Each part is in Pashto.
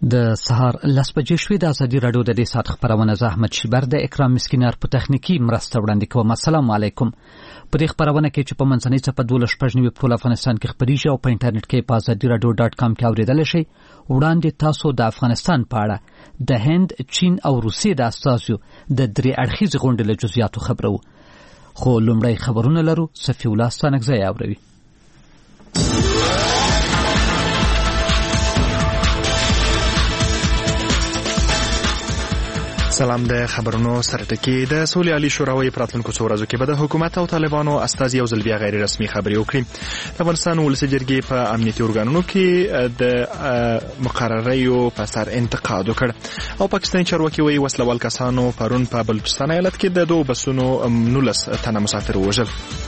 د سهار 10 بجې شوې د ازادي راډیو د دې ساعت خبرونه زه احمد شیبر د اکرام مسکینار په تخنیکی مرسته وړاندې کوم. السلام علیکم. په دې خبرونه کې چې په منځنۍ څپه 12 په افغانستان کې خبريږي او په انټرنیټ کې په azadiradio.com کې اوریدل شي. وړاندې تاسو د افغانستان په اړه د هند، چین او روسیې د استازو د درې اړخیز غونډې له جزئیاتو خبرو. خو لومړی خبرونه لرو. صفی الله ستانکزی اوروي. سلام. د خبرونو سرټکی د سولې عالی شورا په راتلونکو څو ورځو کې به د حکومت او طالبانو استازي یو ځل بیا غیر رسمي خبري وکړي. د افغانستان ولسي جرګې په امنیتي ارګانونو کې د مقرریو په سر انتقاد وکړ او پاکستاني چارواکي وایي وسلوال کسانو پرون په بلوچستان ایالت کې د دوه بسونو 19 تنه مسافر وژل.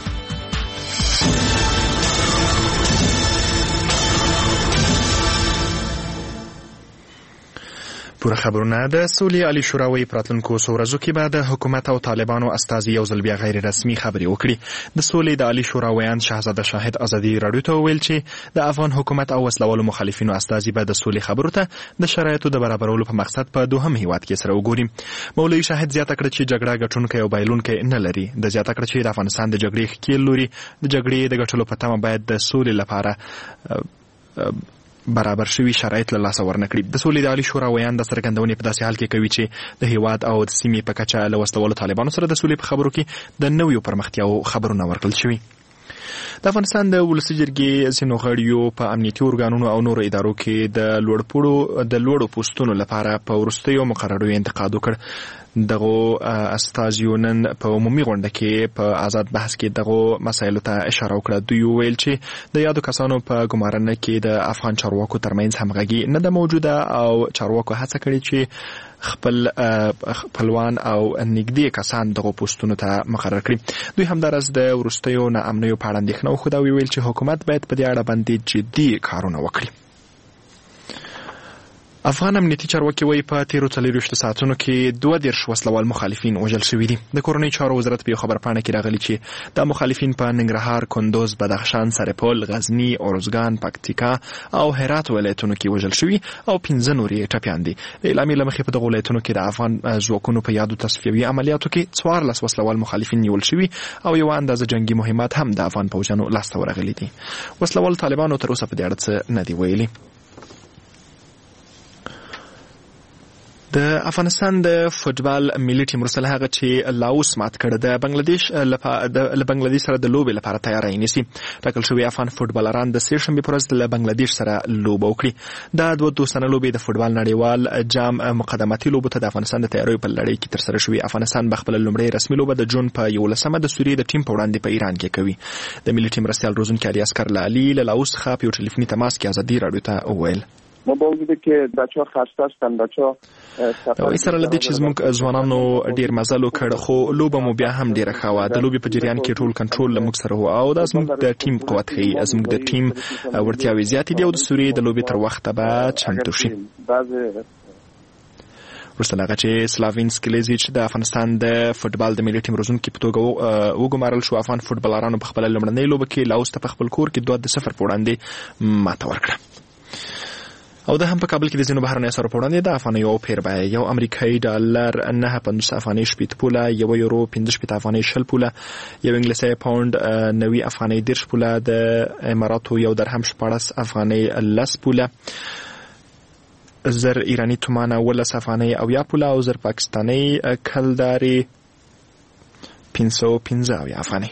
پوره خبرونه د سولې عالی شورا په راتلونکو څو ورځو کې به د حکومت او طالبانو استازي یو ځل بیا غیر رسمي خبري وکړي. د سولې د عالی شورا ویان شهزاده شاهد ازادي راډیو ته ویل چې د افغان حکومت او وسلوالو مخالفینو استازي به د سولې خبرو ته د شرایطو د برابرولو په مقصد په دوهم هیواد کې سره وګوري. مولوی شاهد زیاته کړه چې جګړه ګټونکي او بایلونکي نه لري. د زیاته کړه چې د افغانستان د جګړې ښکیل لوري د جګړې د ګټلو په تمه باید د سولې لپاره برابر شوي شرایط له لاسه ورنکړي. د سولې د عالی شورا ویان د څرګندونې په داسې حال کې کوي چې د هیواد او د سیمې په کچه له وسلوالو طالبانو سره د سولې په خبرو کې د نویو پرمختیاو خبرونه ورکړل شوي. د افغانستان د ولسي جرګې ځینو غړیو په امنیتي ارګانونو او نورو ادارو کې د لوړو پوستونو لپاره په وروستیو مقرریو انتقاد وکړ. دغه استازیو نن په عمومي غونډه کې په آزاد بحث کې دغه مسایلو ته اشاره وکړه. دوی ویل چې د یادو کسانو په ګمارنه کې د افغان چارواکو ترمنځ همغږي نه ده موجوده او چارواکو هڅه کړې چې خپلوان او نږدې کسان دغه پوسټونو ته مقرر کړي. دوی همدارس د وروستیو ناامنیو په اړه اندېښنه وښوده او ویل چې حکومت باید په دې اړه باندې جدي کارونه وکړي. افغان امنیتي چارواکي وایي په تیرو 24 ساعتونو کې 22 وسلوال مخالفین وژل شوي دي. د کورنۍ چارو وزارت په خبرپاڼه کې راغلي چې د مخالفین په ننګرهار، کندوز، بدخشان، سرپل، غزنی، اروزګان، پکتیکا او هرات ولایتونو کې وژل شوي او 15 نورې ټپیان دي. د اعلامیې له مخې په دغو ولایتونو کې د افغان ځواکونو په یادو تصفیوي عملیاتو کې 14 وسلوال مخالفین نیول شوي او یو اندازه جنگي مهمات هم د افغان پوځیانو لاسته ورغلي دي. وسلوال طالبانو تر اوسه په دې اړه څه نه دی ویلي. د افغانستان د فوټبال ملي ټیم وروسته هغه چې لاوس مات کړ د بنگلاديش سره د لوبې لپاره تیاری نیسي. ټاکل شوی افغان فوټبالران د سه شنبې پر ورځ له بنگلاديش سره لوبه وکړي. د دوه دوستانه لوبې د فوټبال نړیوال جام مقدماتي لوبو ته د افغانستان د تیاریو په لړۍ کې تر سره شوې. افغانستان بخپل لومړی رسمي لوبه د جون په 11 د سوریې د ټیم په وړاندې په ایران کې کوي. د ملي ټیم مرستیال روزونکي علي اسکر لالي له لاوس څخه په ټلیفوني تماس کې ازادي راډیو ته وویل ما با وجودی که بچه‌ها خسته هستن بچه‌ها سره لدی چې زموږ ځوانانو ډیر مزل وکړ خو لوبه مو بیا هم ډیره ښه وه. د لوبې په جریان کې ټول کنټرول له موږ سره و او دا زموږ د ټیم قوت ښیي. زموږ د ټیم وړتیاوې زیاتې دي او د سوریې د لوبې تر وخته به چمتو شي. وروسته هغه چې سلاوینس کلیزیچ د افغانستان د فوټبال د ملي ټیم روزونکي په توګه وګمارل شو. افغان فوټبالرانو په خپل لومړنۍ لوبه کې لاوس ته په خپل کور کې 2-0 په وړاندې ماته ورکړه. او د هم په کابل کې د ځینو بهرنیو سره په وړاندې د افغانیو پیر بیه یو امریکایي ډالر 9.50 افغانۍ 8 پوله، یو یورو 15 افغانۍ 20 پوله، یو انګلیسي پاوند 90 افغانۍ 10 پوله، د اماراتو یو درهم 14 افغانۍ 10 پوله، زر ایرانی تومانه 10 افغانۍ او یا پوله او زر پاکستانی کلداري 515 افغانۍ.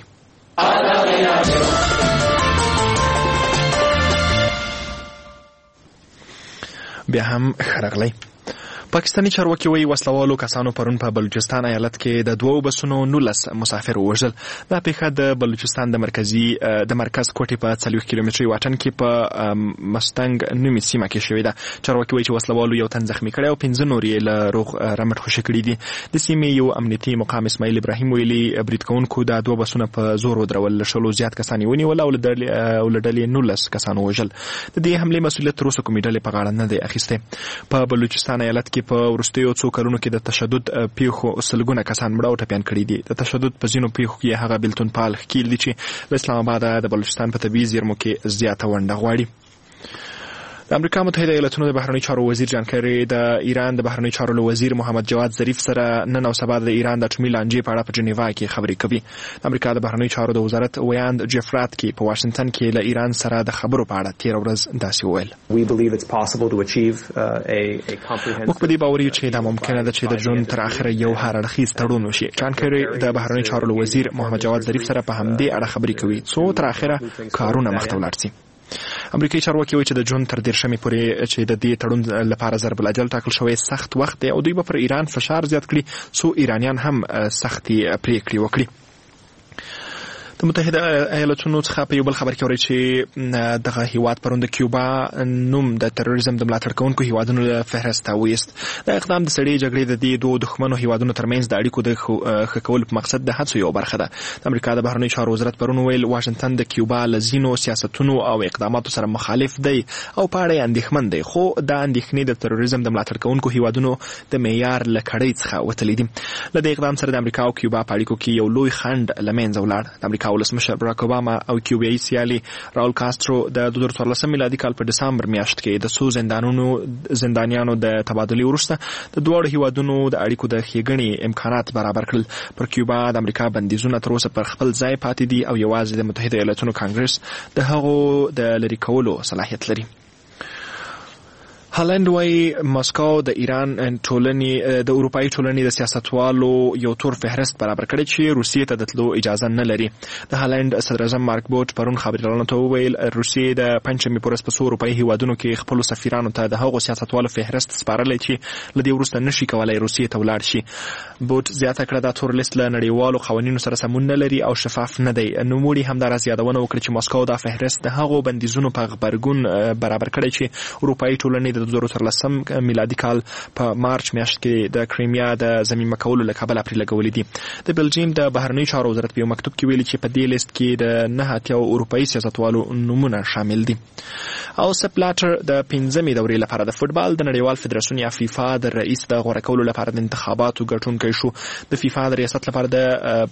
بیا هم خرغلی. پاکستاني چارواکي وایي وسلوالو کسانو پرون په بلوچستان ایالت کې د دوه بسونو 19 مسافر وژل. دا پیښه د بلوچستان د مرکز کوټې په 40 کیلومتري واټن کې په مستنګ نومي سیمه کې شوې ده. چارواکي وایي چې وسلوالو یو تن زخمی کړی او 15 نور یې له روغ رمټ خوشي کړي دي. د سیمې یو امنیتي مقام اسماعیل ابراهیم ویلي برید کوونکو د دوه بسونه په زور ودرول، له شلو زیات کسان یې ونیول او له ډلې 19 کسان وژل. د دې حملې مسؤلیت تر اوسه کومې ډلې په غاړه نه دی اخیستی. په بلوچستان ایالت کې په ورستیو څو کلونو کې د تشدد پیښو سلګونه کسان مړه او ټپیان کړي دي. د تشدد په ځینو پیښو کې هغه بلتون پال ښکیل دي چې د اسلام آباد د بلوچستان په طبیعي زیرمو کې زیاته ونډه غواړي. د امریکا متحده ایالاتونو د بهرنی چارو وزیر جان کری د ایران د بهرنی چارو وزیر محمد جواد ظریف سره نن او سبا د ایران د اټومي لانجې په اړه په جنیوا کې خبرې کوي. د امریکا د بهرنی چارو د وزارت ویاند جفرات کې په واشنگټن کې له ایران سره د خبرو په اړه تیر ورځ داسې وویل. موږ په دې باور یو چې دا ممکنه ده چې د جون تر اخره یو هر اړخیز تړون وشي. جان کری د بهرنی چارو وزیر محمد جواد ظریف سره په همدې اړه خبرې کوي څو تر اخره کارونه مخته ولاړ شي. امریکایي چارواکي وایي چې د جون تر 13 پورې چې د دې تړون لپاره ضرب الاجل ټاکل شوی سخت وخت دی او دوی به پر ایران فشار زیات کړي څو ایرانیان هم سختي پریکړې وکړي. د متحده ایالاتونو څخه په یو بل خبر کې اوري چې دغه هیواد پرون د کیوبا نوم د تروریزم د ملاتړ کوونکو هیوادونو له فهرست وایست. دا اقدام د سړې جګړې د دې دوه دښمنو هیوادونو ترمنځ د اړیکو د ښه کولو په مقصد د هڅو یو برخه ده. د امریکا د بهرنی چارو وزارت پرون ویل واشنگټن د کیوبا لزینو سیاستونو او اقداماتو سره مخالف دی او په اړه اندېښمن دی، خو دا اندېښنې د تروریزم د ملاتړ کوونکو هیوادونو د معیار له کړۍ څخه وتلې دي. له دې اقدام سره د امریکا او کیوبا په اړیکو کې یو لوی خنډ له منځه ولاړ. د امریکا ولسمشر براک اوباما او کیوبایي سیالي راول کاسترو د 2014 میلادي کال په دسمبر میاشت کې د څو زندانیانو د تبادلې وروسته د دواړو هیوادونو د اړیکو د ښېګڼې امکانات برابر کړل. پر کیوبا د امریکا بندیزونه تر اوسه پر خپل ځای پاتې دي او یوازې د متحده ایالاتونو کانګرس د هغو د لرې کولو صلاحیت لري. هالند وايي مسکو د ایران ټولنې د اروپאי ټولنې د سیاستوالو یو تور فهرست برابر کړی چې روسیې ته د تلو اجازه نه لري. د هالند صدر اعظم مارک بوت پرون خبريالانو ته وویل روسیې د پنځمې پورس په څو اروپאי هیوادونو کې خپل سفیرانو ته د هغو سیاستوالو فهرست سپارلی چې لدې وروسته نشي کولای روسیې ته ولاړ شي. بوت زیاته کړه دا تور لیست له نړیوالو قوانینو سره سمون نه لري او شفاف نه دی. نوموړي همداراز یادونه وکړه چې مسکو دا فهرست د هغو بندیزونو په غبرګون برابر کړی چې اروپאי ټولنې د 2013 میلادي کال په مارچ میاشت کې د کریمیا د ضمیمه کولو له کبله پرې لګولې دي. د بلجیم د بهرنی چارو وزارت په یو مکتوب کې ویلي چې په دې لیست کې د 9 اروپאי سیاستوالو نومونه شامل دي. او سپلاټر د 15مې دورې لپاره د فوتبال د نړیوال فدراسیون یا فیفا د رئیس د غوړه کولو لپاره د انتخاباتو ګټونکی شو. د فیفا د ریاست لپاره د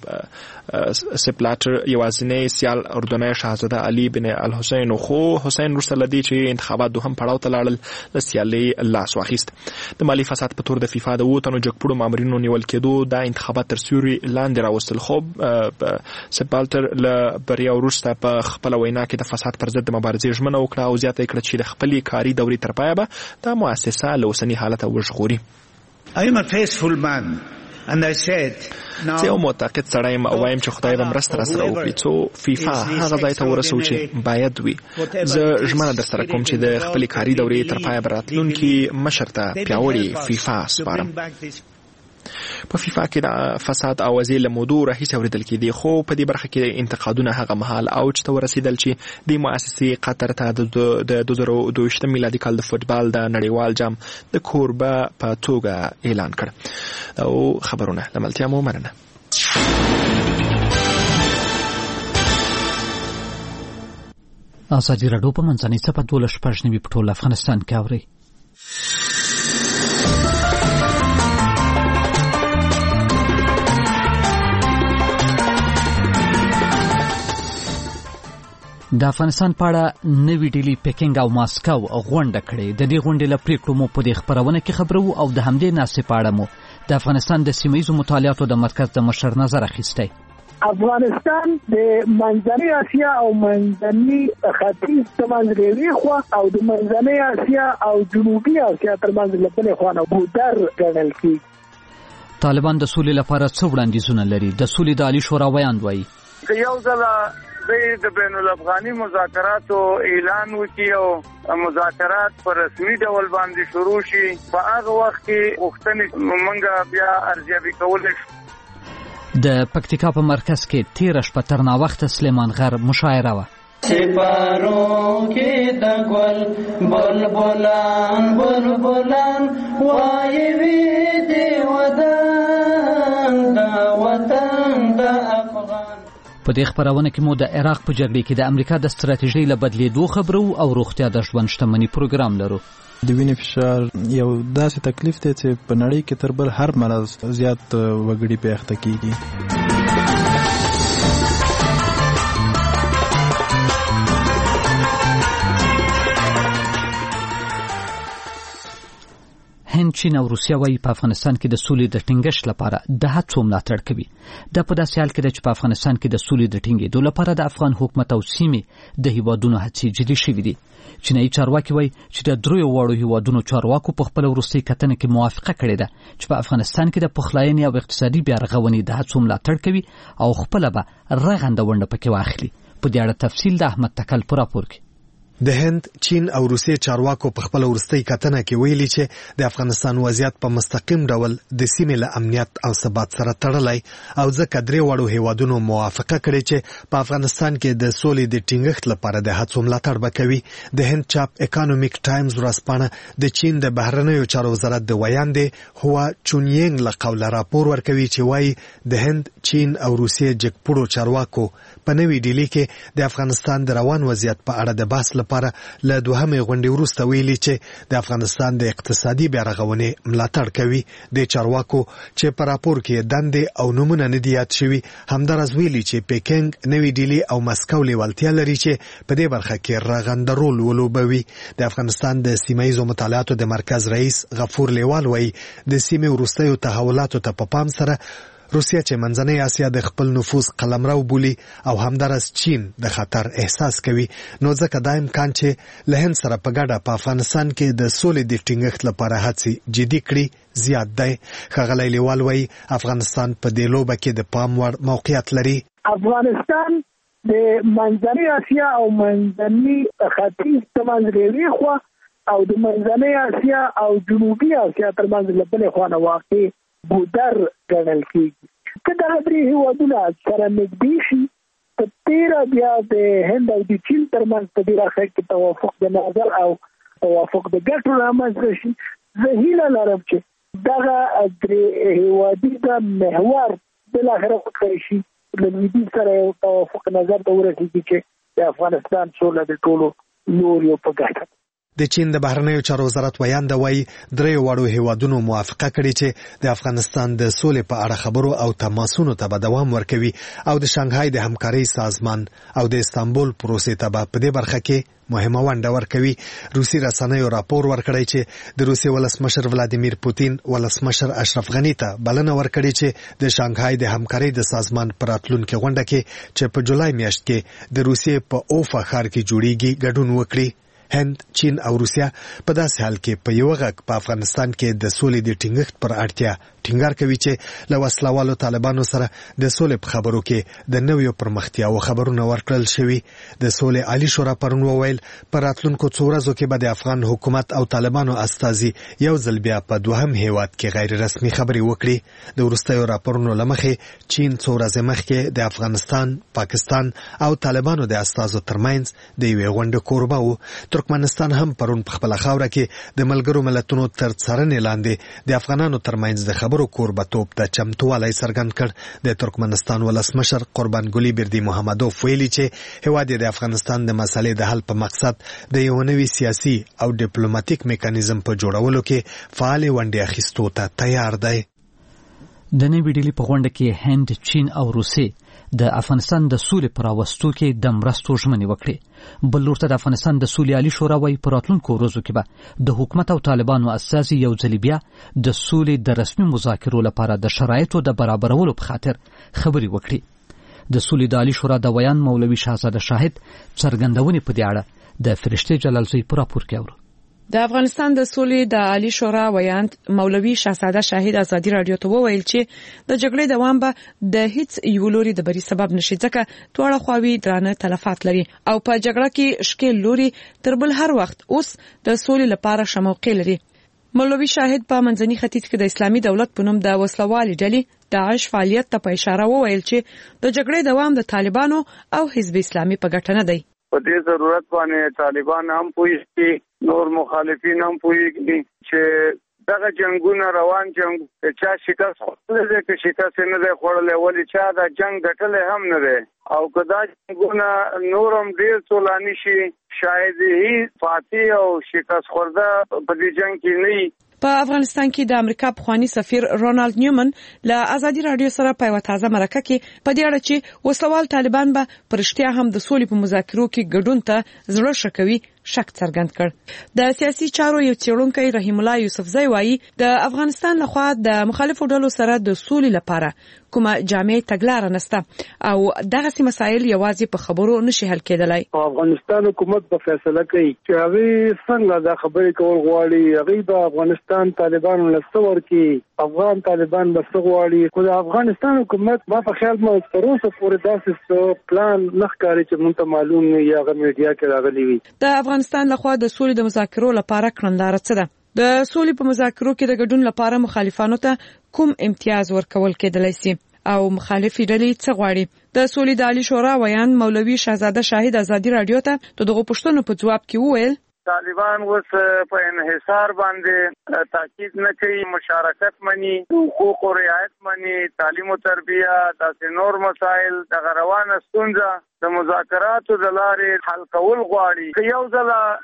سپلاټر یوازینی سیال اردنۍ شاهزاده علي بن الحسین خو حسین وروسته له دې چې انتخابات دوهم پړاو ته لاړل له سیالۍ لاس واخیست. د مالی فساد په تور د فیفا د 2 تنو جګپوړو مامورینو نیول کېدو د انتخابات تر سیوري لاندې راوستل. خو سپالټر له بریا وروسته په خپل وینا کې د فساد پر ضد د مبارزې ژمنه وکړه او زیاته کړه چې د خپلې کاري دورې تر پایه به د مؤسسه له اوسني حالت وژغوري. I am a faithful man and I said زه یو معتقد سړی یم او وایم چې خدای به مرسته راسره وکړي څو فیفا هغه ځای ته ورسوو چې باید وي. زه ژمنه درسره کوم چې د خپلې کاري دورې تر پایه به راتلونکي مشر ته پیاوړې فیفا سپارم. په فیفا کې د فساد اوازې له مودو راهیسې اورېدل کېدې، خو په دې برخه کې انتقادونه هغه مهال اوج ته ورسېدل چې دې مؤسسې قطر ته د 2022 میلادي کال د فوتبال د نړیوال جام د کوربه په توګه اعلان کړ. او خبرونه لملتیا مو مننه. ازادي راډیو په منځنۍ صفحه 12 په ټول افغانستان کې اوري. د افغانستان په اړه نوې ډیلی پکینګ او ماسکو غونډه کړې. د دې غونډې له پریکړو مو په دې خبرونه کې خبرو او د همدې ناسې په اړه مو د افغانستان د سیمه‌ییزو مطالعاتو د مرکز د مشر نظر اخیستی. افغانستان د منځنۍ اسیا او منځنۍ ختیځ ترمنځ لوی خوا او د منځنۍ اسیا او جنوبي اسیا ترمنځ لبلې خوا نه بودر ګڼل کېږي. طالبان د سولې لپاره څه وړاندیزونه لري؟ د سولې د عالی شورا ویاند وایي یو ځل د بین الافغاني مذاکراتو اعلان وکړي او مذاکرات په رسمي ډول باندې شروع شي، په هغه وخت کې غوښتنې موږ بیا ارزیابي کولی شو. د پکتیکا په مرکز کې تیره شپه تر ناوخته سلیمان غر مشاعره وه. سپارو کې د ګل بلبلان بلبلان وایي وی دی وطن دا وطن د افغان. په دې خبرونه کې مو د عراق په جګړې کې د امریکا د ستراتیژۍ له بدلېدو خبرو او روغتیا د ژوند شتمنۍ پروګرام لرو. د وینې فشار یو داسې تکلیف دی چې په نړۍ کې تر بل هر مرض زیات وګړي په اخته کیږي. هند، چین او روسیه وايي په افغانستان کې د سولې د ټینګښت لپاره د هڅو ملاتړ کوي. دا په داسې حال کې ده چې په افغانستان کې د سولې د ټینګېدو لپاره د افغان حکومت او سیمې د هیوادونو هڅې جدي شوې دي. چینایي چارواکي وايي چې د دریو واړو هیوادونو چارواکو په خپل وروستۍ کتنه کې موافقه کړې ده چې په افغانستان کې د پخلاینې او اقتصادي بیا رغونې د هڅو ملاتړ کوي او خپل به رغنده ونډه پکې واخلي. په دې اړه تفصیل د احمد تکل په راپور کې. د هند، چین او روسیې چارواکو په خپل وروستۍ کتنه کې ویلي چې د افغانستان وضعیت په مستقیم ډول د سیمې له امنیت او ثبات سره تړلی او ځکه درې واړو هیوادونو موافقه کړې چې په افغانستان کې د سولې د ټینګښت لپاره د هڅو ملاتړ وکوي. د هند چاپ اکانومیک ټایمز ورځپاڼه د چین د بهرنیو چارو وزارت د ویاندې هوا چونیینګ له قوله راپور ورکوي چې وایي د هند، چین او روسیې جګپوړو چارواکو په نوې ډیلي کې د افغانستان د روان وضعیت په اړه د بحث لپاره له دوهمې غونډې وروسته ویلي چې د افغانستان د اقتصادي بیا رغونې ملاتړ کوي. د چارواکو چې په راپور کې دندې او نمونه نه دي یاد شوي همداراز ویلي چې پیکنګ، نوې ډیلي او مسکو لیوالتیا لري چې په دې برخه کې رغنده رول ولوبوي. د افغانستان د سیمه‌ییزو مطالعاتو د مرکز رئیس غفور لیوال وایي د سیمې وروستیو تحولاتو ته په پام سره روسیه چې منځنۍ اسیا د خپل نفوذ قلمرو بولي او همداراز چین د خطر احساس کوي، نو ځکه دا امکان چې له هند سره په ګډه په افغانستان کې د سولې د ټینګښت لپاره هڅې جدي کړي زیات دی. ښاغلی لیوال وایي افغانستان په دې لوبه کې د پام وړ موقعیت لري. افغانستان د منځنۍ اسیا او منځني ختیځ ترمنځ ریوي خوا او د منځنۍ اسیا او جنوبي اسیا ترمنځ له بلې خوا نه واقع بودر ګڼل کېږي. که دغه درې هېوادونه سره نږدې شي په تېره بیا د هند او د چین ترمنځ په دې برخه کې توافق د نظر او توافق د ګټو رامنځته شي. زه هیله لرم چې دغه درې هېوادیزه محور بالاخره وکړی شي له لویدیځ سره یو توافق نظر ته ورسېږي چې د افغانستان سوله د ټولو لوریو په ګټه. د چین د بهرنیو چارو وزارت ویانده وایي درې واړو هیوادونو موافقه کړې چې د افغانستان د سولې په اړه خبرو او تماسونو ته به دوام ورکوي او د شانګهای د همکارۍ سازمان او د استانبول پروسې ته به په دې برخه کې مهمه ونډه ورکوي. روسي رسنیو راپور ورکړی چې د روسیې ولسمشر ولادیمیر پوتین ولسمشر اشرف غني ته بلنه ورکړې چې د شانګهای د همکارۍ د سازمان پر راتلونکي غونډه کې چې په جولای میاشت کې د روسیې په اوفا ښار کې جوړیږي ګډون وکړي. هند، چین او روسیه په داسې حال کې په یو غږ په افغانستان کې د سولې د ټینګښت پر اړتیا ټینګار کوي چې له وسلوالو طالبانو سره د سولې په خبرو کې د نویو پرمختیاو خبرونه ورکړل شوي. د سولې عالی شورا پرون وویل په راتلونکو څو ورځو کې به د افغان حکومت او طالبانو استازي یو ځل بیا په دوهم هیواد کې غیر رسمي خبرې وکړي. د وروستیو راپورونو له مخې چین څو ورځې مخکې د افغانستان، پاکستان او طالبانو د استازو ترمنځ د یوې غونډې کوربه و. ترکمنستان هم پرون په خپله خاوره کې د ملګرو ملتونو تر څارنې لاندې د افغانانو ترمنځ د خبرو کوربتوب ته چمتووالی څرګند کړ. د ترکمنستان ولسمشر قربانګلي بردي محمدوف ویلي چې هیواد د افغانستان د مسلې د حل په مقصد د یو نوي سیاسي او ډیپلوماټیک میکانیزم په جوړولو کې فعال ونډه اخیستو ته تیار دی. د نوې ډیلي په غونډه کې هند، چین او روسیې د افغانستان د سولې پر راوستو کې د مرستو ژمنې وکړې. بل لور ته د افغانستان د سولې عالی شورا وايي په راتلونکو ورځو کې به د حکومت او طالبانو استازي یو ځل بیا د سولې د رسمي مذاکرو لپاره د شرایطو د برابرولو په خاطر خبرې وکړي. د سولې د عالی شورا د ویان مولوي شهزاده شاهد څرګندونې په دې اړه د فرشته جلال زوی په راپور کې اورو. د افغانستان د سولې د عالی شورا ویاند مولوي شهزاده شاهد ازادي رادیو ته وویل چې د جګړې دوام به د هیڅ یو لوري د بری سبب نشي ځکه دواړه خواوې درانه تلفات لري او په جګړه کې شکیل لوري تر بل هر وخت اوس د سولې لپاره شموقې لري. مولوي شاهد په منځني ختیځ کې د اسلامي دولت په نوم د وسلوالي ډلې داعش فعالیت ته په اشاره وویل چې د جګړې دوام د طالبانو او حزب اسلامي په ګټه نه دی. په دې ضرورت باندې طالبان هم پوهیږي، نور مخالفین هم پوهیږي چې دغه جنگونه روان جنگ چا شکست خوړلې که شکست نه دی خوړلې ولې چا دا جنگ ګټلې هم نه دی او کدا جنگونه نورم ډیر طولاني شي شاید هیڅ فاتح او شکست خورده په دې جنگ کې نه. په افغانستان کې د امریکا پخوانی سفیر رونالد نیومن له ازادي رادیو سره په یو تازه مرکه کې په دې اړه چې وسلوال طالبان به پرشتیا هم د سولې په مذاکرو کې ګډون ته زړه شکوي شک څرګند کړ. د سیاسي چارو یو څېړونکی رحیم الله یوسفزی وایي د افغانستان لخوا د مخالفو ډلو سره د سولې لپاره کومه جامع تګلاره نشته او دغه مسایل یوازې په خبرو نشي حل کېدلای. افغانستان حکومت په فیصله کوي چې هغه څنګه دا خبرې کول غواړي. هغه د افغانستان طالبانو لستور کې افغان طالبان بسغواړي خو د افغانستان حکومت ما په خیال ما تر اوسه پورې داسې پلان نه ښکاري چې موږ ته معلوم وي یا غو میډیا کې راغلي وي. د افغانستان لخوا د سولې د مذاکرو لپاره کړنلاره څه ده؟ د سولې په مذاکرو کې د ګډون لپاره مخالفانو ته کوم امتیاز ورکول کېدلای شي او مخالفي ډلې څه غواړي؟ د سولې د عالی شورا ویاند مولوي شهزاده شاهد ازادي رادیو ته دغه پوښتنو په جواب کې وویل طالبان اوس په انحصار باندې تاکید نه کوي، مشارکت مني، حقوق او رعایت مني، تعلیم او تربیه، داسې نور مسایل د روانه ستونزه د مذاکراتو د لارې حل کول غواړي. که یو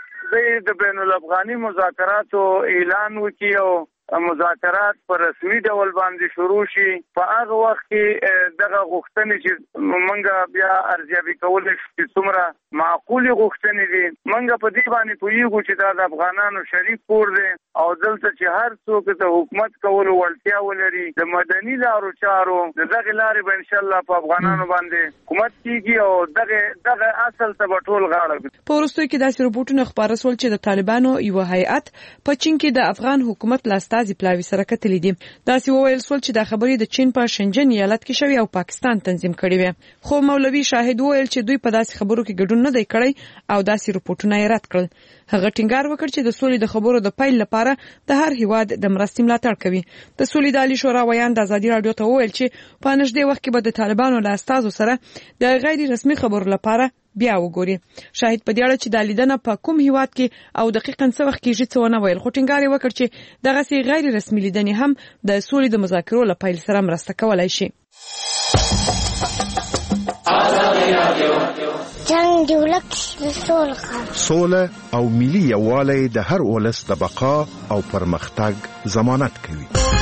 ځل د بین الافغاني مذاکراتو اعلان وکړي او مذاکرات په رسمي ډول باندې شروع شي، په هغه وخت کې دغه غوښتنې چې موږ بیا ارزیابي کولای شو چې څومره معقولې غوښتنې دي. موږ په دې باندې پوهیږو چې دا د افغانانو شریک کور دی او دلته چې هر څوک د حکومت کولو وړتیا ولري د مدني لارو چارو دغه لارې به ان شاء الله په افغانانو باندې حکومت کیږي او دغه اصل ته به ټول غاړه. په وروستیو کې داسې رپورټونه خپاره شول چې د طالبانو یو هیئت په چین کې د افغان حکومت لاستازي پلاوي سره کتلې دي. داسې وویل شول چې د خبرې د چین په شنجن ایالت کې شوی او پاکستان تنظیم کړی وي. خو مولوي شاهد وویل چې دوی په داسې خبرو کې ګډون نه دی کړی او داسې رپورټونه یې رد کړل. هغه ټینګار وکړ چې د سولې د خبرو د پیل لپاره د هر هیواد د مرستې ملاتړ کوي. د سولې د عالی شورا ویاند ازادي رادیو ته وویل چې په نږدې وخت کې به د طالبانو له استازو سره د غیر رسمي خبرو لپاره بیا وګوري. شاهد په دې اړه چې د لیدنه په کوم هیواد کې او دقیقاً څه وخت کېږي څه ونه ویل، خو ټینګار یې وکړ چې دغه سي غیر رسمي لیدنې هم د سولې د مذاکرو له پیل سره مرسته کولای شي. جنگ دی ولک سوله او ملي یووالی د هر ولس د بقا او پرمختګ ضمانت کوي.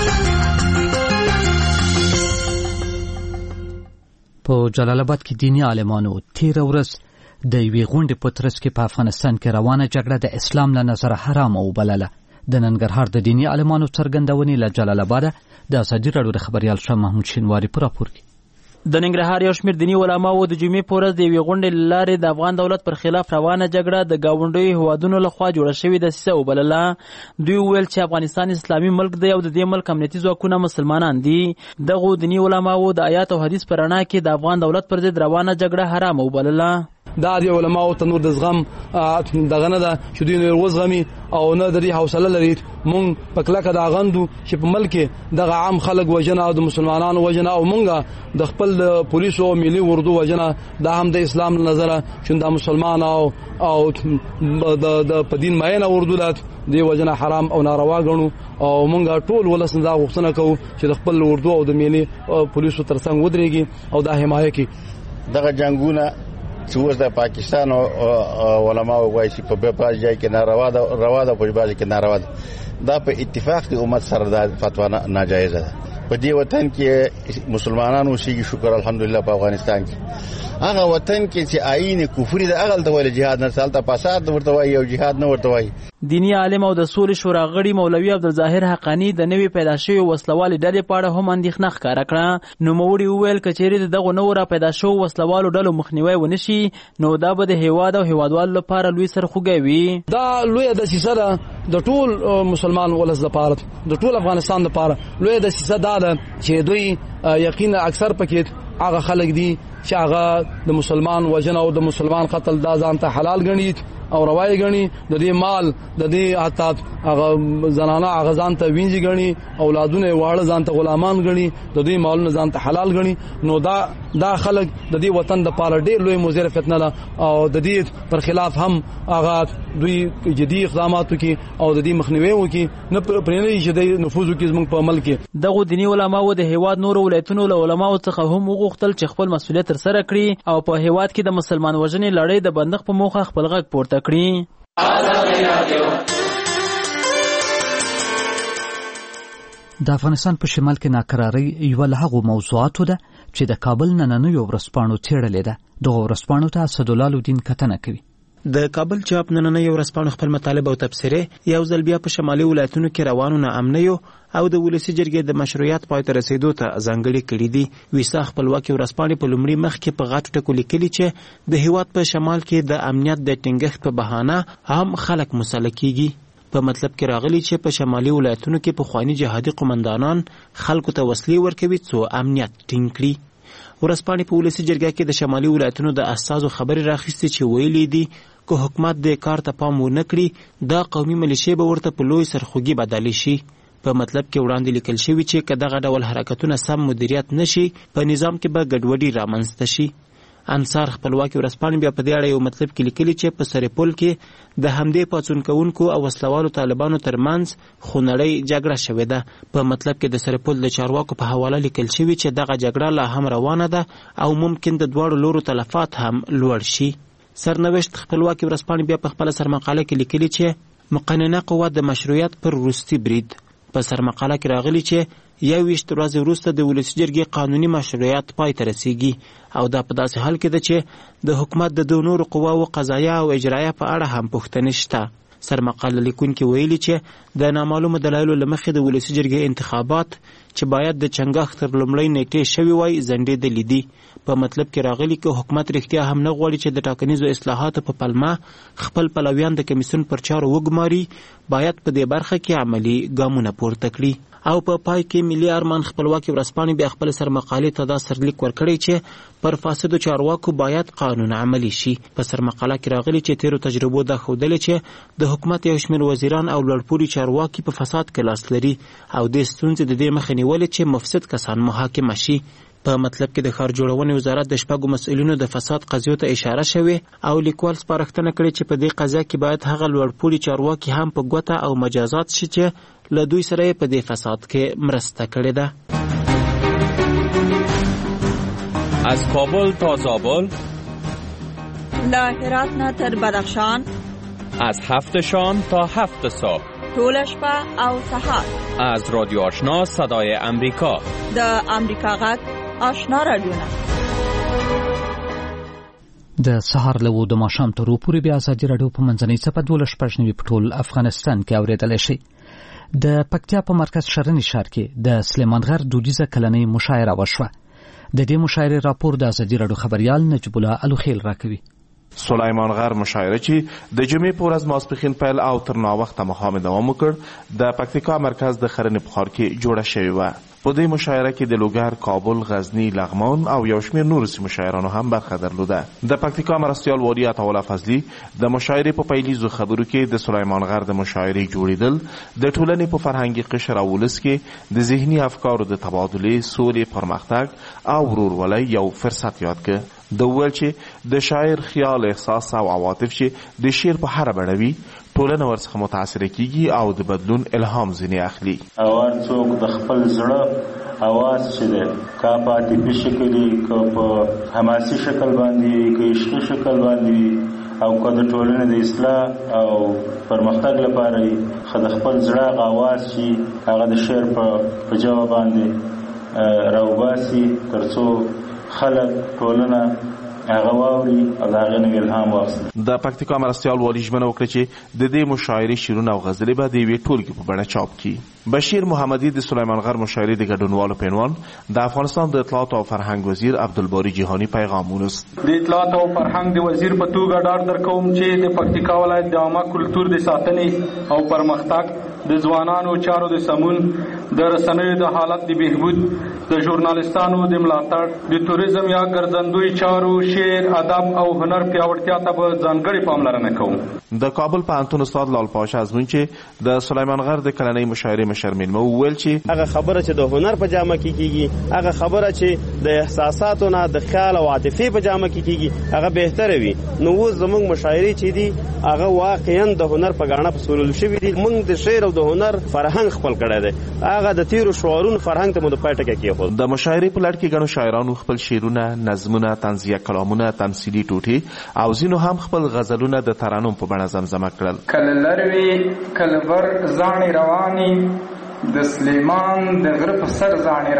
په جلال آباد کې دینی عالمانو تیر ورځ د یوې غونډې په ترڅ کې په افغانستان کې روانه جګړه د اسلام له نظره حرام وبلله. د ننګرهار د دینی عالمانو څرګندونې له جلال آباد د ازادي راډیو د خبريال شاه محمود شینواری په راپور کې. د ننګرهار یو شمېر دینی علماو د جمعې په ورځ د یوې غونډې له لارې د افغان دولت پر خلاف روانه جګړه د ګاونډیو هیوادونو لخوا جوړه شوې دسیسه وبلله. دوی وویل چې افغانستان اسلامي ملک دی او د دې ملک امنیتي ځواکونه مسلمانان دي. دغو دینی علماو د آیات او حدیث په رڼا کې د افغان دولت پر ضد روانه جګړه حرامه وبلله. دا د علماو ته نور د زغم دغه نه ده چې دوی نور وزغمي او نه د حوصله لري. مونږ په کلکه دا غندو چې په ملک دغه عام خلک وجنه او د مسلمانانو وجنه او مونږ د خپل پولیسو او ملي اردو وجنه دا هم د اسلام نظره چې د مسلمان او د پدین ماینه اردو لات دی وجنه حرام او ناروا غنو او مونږ ټول ولسن دا غوښتنه کوو چې د خپل اردو او د ملي پولیسو ترڅنګ ودرېږي او دا حمایه کوي. دغه جنگونه چې اوس د پاکستان او علماو وایي چې په بعض ځای کې ناروا ده په بعض کې ناروا ده. دا په اتفاق د امت سره د فتوا ناجایز ده. په دې وطن کې مسلمانانو اوسېږي، شکر الحمدلله. په افغانستان کې هغه وطن کې چې آیین کفري د اغل ته ویل جهاد نه سالته فساد ورته وایي او جهاد نه ورته وایي. دینی عالم او د سولې شورا غړي مولوي عبدالظاهر حقانی د نوې پیدا شوی وسلوالې ډلې په اړه هم اندېښنه ښکاره کړه. نوموړي وویل که چیرې دغه نوو را پیدا شوو وسلوالو ډلو مخنیوی ونه شي نو دا به د هیواد او هیوادوالو لپاره لوی سرخوږی وي. دا لویه دسیسه ده د ټول مسلمان ولس لپاره، د ټول افغانستان لپاره. لویه دسیسه دا ده چې دوی یقینا اکثر پکې هغه خلک دي چې هغه د مسلمان وجنه او د مسلمان قتل دا ځان ته حلال ګڼي او روایي ګڼي. د دې مال د دې حتی هغه زنانه هغه ځان ته وینځي ګڼي، اولادونه واړه ځان ته غلامان ګڼي، د دې مالونه ځان ته حلال ګڼي. نو دا خلک د دې وطن د پاره ډېر لوی مضر فتنه ده او د دې پر خلاف هم هغه دوی جدي اقدامات وکړي او د دې مخنیوي وکړي. نه پرېنه چې د نفوذ وکړي زموږ په عمل کې. دغه دینی علماو د هیواد نور ولایتونو له علماو څخه هم وغوښتل چې خپل مسؤلیت ترسره کړي او په هیواد کې د مسلمان وژنې لړۍ د بندښت په موخه خپل غږ پورته کړي. د افغانستان په شمال کې ناکراري یو له هغو موضوعاتو ده چې د کابل نننیو ورځپاڼو څېړلې ده. دغه ورځپاڼو ته اسدالله الدین کتنه کوي. د کابل چاپ نننۍ ورځپاڼه خپل مطالب او تبصرې یو ځل بیا په شمالي ولایتونو کې روانو ناامنیو او د ولسي جرګې د مشروعیت پای ته رسیدو ته ځانګړي کړي دي. ویسا خپلواکي ورځپاڼې په لومړي مخ کې په غټو ټکو لیکلي چې د هیواد په شمال کې د امنیت د ټینګښت په بهانه هم خلک مسله کیږي. په مطلب کې راغلي چې په شمالي ولایتونو کې پخواني جهادي قومندانان خلکو ته وسلې ورکوي څو امنیت ټینګ کړي. ورځپاڼې په ولسي جرګه کې د شمالي ولایتونو د اساسو خبرې راخیستې چې ویلي دي که حکومت د کار ته پام ونه کړي دا قومي ملیشې به ورته په لوی سرخوږي بدلې شي. په مطلب کې وړاندې لیکل شوي چې که دغه ډول حرکتونه سم مدیریت نشي په نظام کې به ګډوډي رامنځته شي. انصار خپلواکي ورځپاڼې بیا په دې اړه یو مطلب کې لیکلي چې په سرپل کې د همدې پاڅون کوونکو او وسلوالو طالبانو ترمنځ خونړۍ جګړه شوې ده. په مطلب کې د سرپل د چارواکو په حواله لیکل شوي چې دغه جګړه لا هم روانه ده او ممکن د دواړو لورو تلفات هم لوړ شي. سرنوشت خپلواکي ورځپاڼې بیا په خپله سرمقاله کې لیکلي چې مقننه قوه د مشروعیت پر وروستي برید. په سرمقاله کې راغلي چې 21 ورځې وروسته د ولسي جرګې قانوني مشروعیت پای ته رسیږي او دا په داسې حال کې ده چې د حکومت د دوه نورو قواو قضایه او اجرایه په اړه هم پوښتنې شته. سرمقاله لیکونکي ویلي چې د نامعلومو دلایلو له مخې د ولسي جرګې انتخابات چې باید د چنګښ تر لومړۍ نیټې شوي وای ځنډېدلي دي. په مطلب کې راغلي که حکومت رښتیا هم نه غواړي چې د ټاکنیزو اصلاحاتو په پلمه خپل پلویان د کمیسیون پر چارو وګماري باید په دې برخه کې عملی ګامونه پورته کړي. او په پای کې ملي ارمان خپلواکي ورځپاڼې بیا خپل سرمقالې ته دا سرلیک ورکړی چې پر فاسدو چارواکو باید قانون عملی شي. په سرمقاله کې راغلي چې تیرو تجربو دا ښودلې چې د حکومت یو شمېر وزیران او لوړپوړي چارواکي په فساد کې لاس لري او دې ستونزې د دې مخه نیولې چې مفسد کسان محاکمه شي. په مطلب کې د ښار جوړونې وزارت د شپږو مسؤلینو د فساد قضیو ته اشاره شوې او لیکوال سپارښتنه کړې چې په دې قضیه کې باید هغه لوړپوړي چارواکي هم په ګوته او مجازات شي چې له دوی سره په دې فساد کې مرسته کړې ده. از کابل تا زابل، له هرات نه تر بدخشان، از 7 شام تا 7 صبح، ټول شپه او سهار، از رادیو آشنا صدای امریکا، د امریکا غږ آشنا رادیوونه. د سهار له د ماښام تر پورې بیا ازادي راډیو په منځنۍ څپه 12 په ټول افغانستان کې اورېدلی شي. د پکتیا په مرکز شرنی ښار کې د سلیمان غر دودیزه کلنۍ مشاعره وشوه. د دې مشاعرې راپور د ازادي راډیو خبریال نجیب الله الوخیل راکوي. سلیمان غر مشاعره چې د جمعې په ورځ ماسپښین پیل او تر ناوخته مخامه دوام وکړ د پکتیکا مرکز د خرنې په ښار کې جوړه شوې وه. په دې مشاعره کې د لوګر، کابل، غزنی، لغمان او یو شمېر نورو سیمو شاعرانو هم برخه درلوده. د پکتیکا مرستیال والي عطاالله فضلي د مشاعرې په پیلیزو خبرو کې د سلیمان غر د مشاعرې جوړېدل د ټولنې په فرهنګي قشر او ولس کې د ذهني افکارو د تبادلې، سولې، پرمختګ او ورورولۍ یو فرصت یاد کړ. د ویل چې د شاعر خیال، احساس او عواطف چې د شعر په هره بڼه وي ټولنه ورڅخه متاثره کیږي او د بدلون الهام ځینې اخلي. او هر څوک د خپل زړه اواز چې ده که په عاطفي شکل وي، که په حماسي شکل باندې وي، که عشقي شکل باندې وي او که د ټولنې د اصلاح او پرمختګ لپاره وي، خو د خپل زړه اواز چې هغه د شعر په جواب باندې راوباسي تر څو خلک ټولنه هغه واوري او د هغې نه الهام واخلي. د پکتیکا مرستیال والي ژمنه وکړه چې د دې مشاعرې شعرونه او غزلې به د یوې ټولګې په بڼه چاپ کړي. بشیر محمدي د سلیمان غر مشاعرې د ګډونوالو په عنوان د افغانستان د اطلاعات او فرهنګ وزیر عبدالباري جهاني پیغام ونوست. د اطلاعات او فرهنګ د وزیر په توګه ډاډ درکوم چې د پکتیکا ولایت د عامه کلتور د ساتنې او پرمختګ، د ځوانانو چارو د سمون، د رسنیو د حالت د بهبود، د ژورنالستانو د ملاتړ، د توریزم یا ګرځندوی چارو، شعر، ادب او هنر پیاوړتیا ته به ځانګړې پاملرنه کوم. د کابل پوهنتون استاد لال پاشا ازمون چې د سلیمان غر د کلنۍ مشاعرې مشر میلمه وویل چې هغه خبره چې د هنر په جامه کې کیږي، هغه خبره چې د احساساتو نه د خیال او عاطفې په جامه کې کیږي، هغه بهتره وي. نو اوس زموږ مشاعرې چې دي هغه واقعا د هنر په ګاڼه پسولل شوي دي. موږ د شعر او د هنر فرهنګ خپل کړی دی، هغه د تیرو شعارونو فرهنګ ته مو د پای ټکی کېښود. د مشاعرې په لړ کې ګڼو شاعرانو خپل شعرونه، نظمونه، طنزیه کلامونه، تمثیلي ټوټې او ځینو هم خپل غزلونه د ترنم په بڼه زمزمه کړل. کله لروي کله بر ځانې رواني، د سلیمان د غره په سر ځانې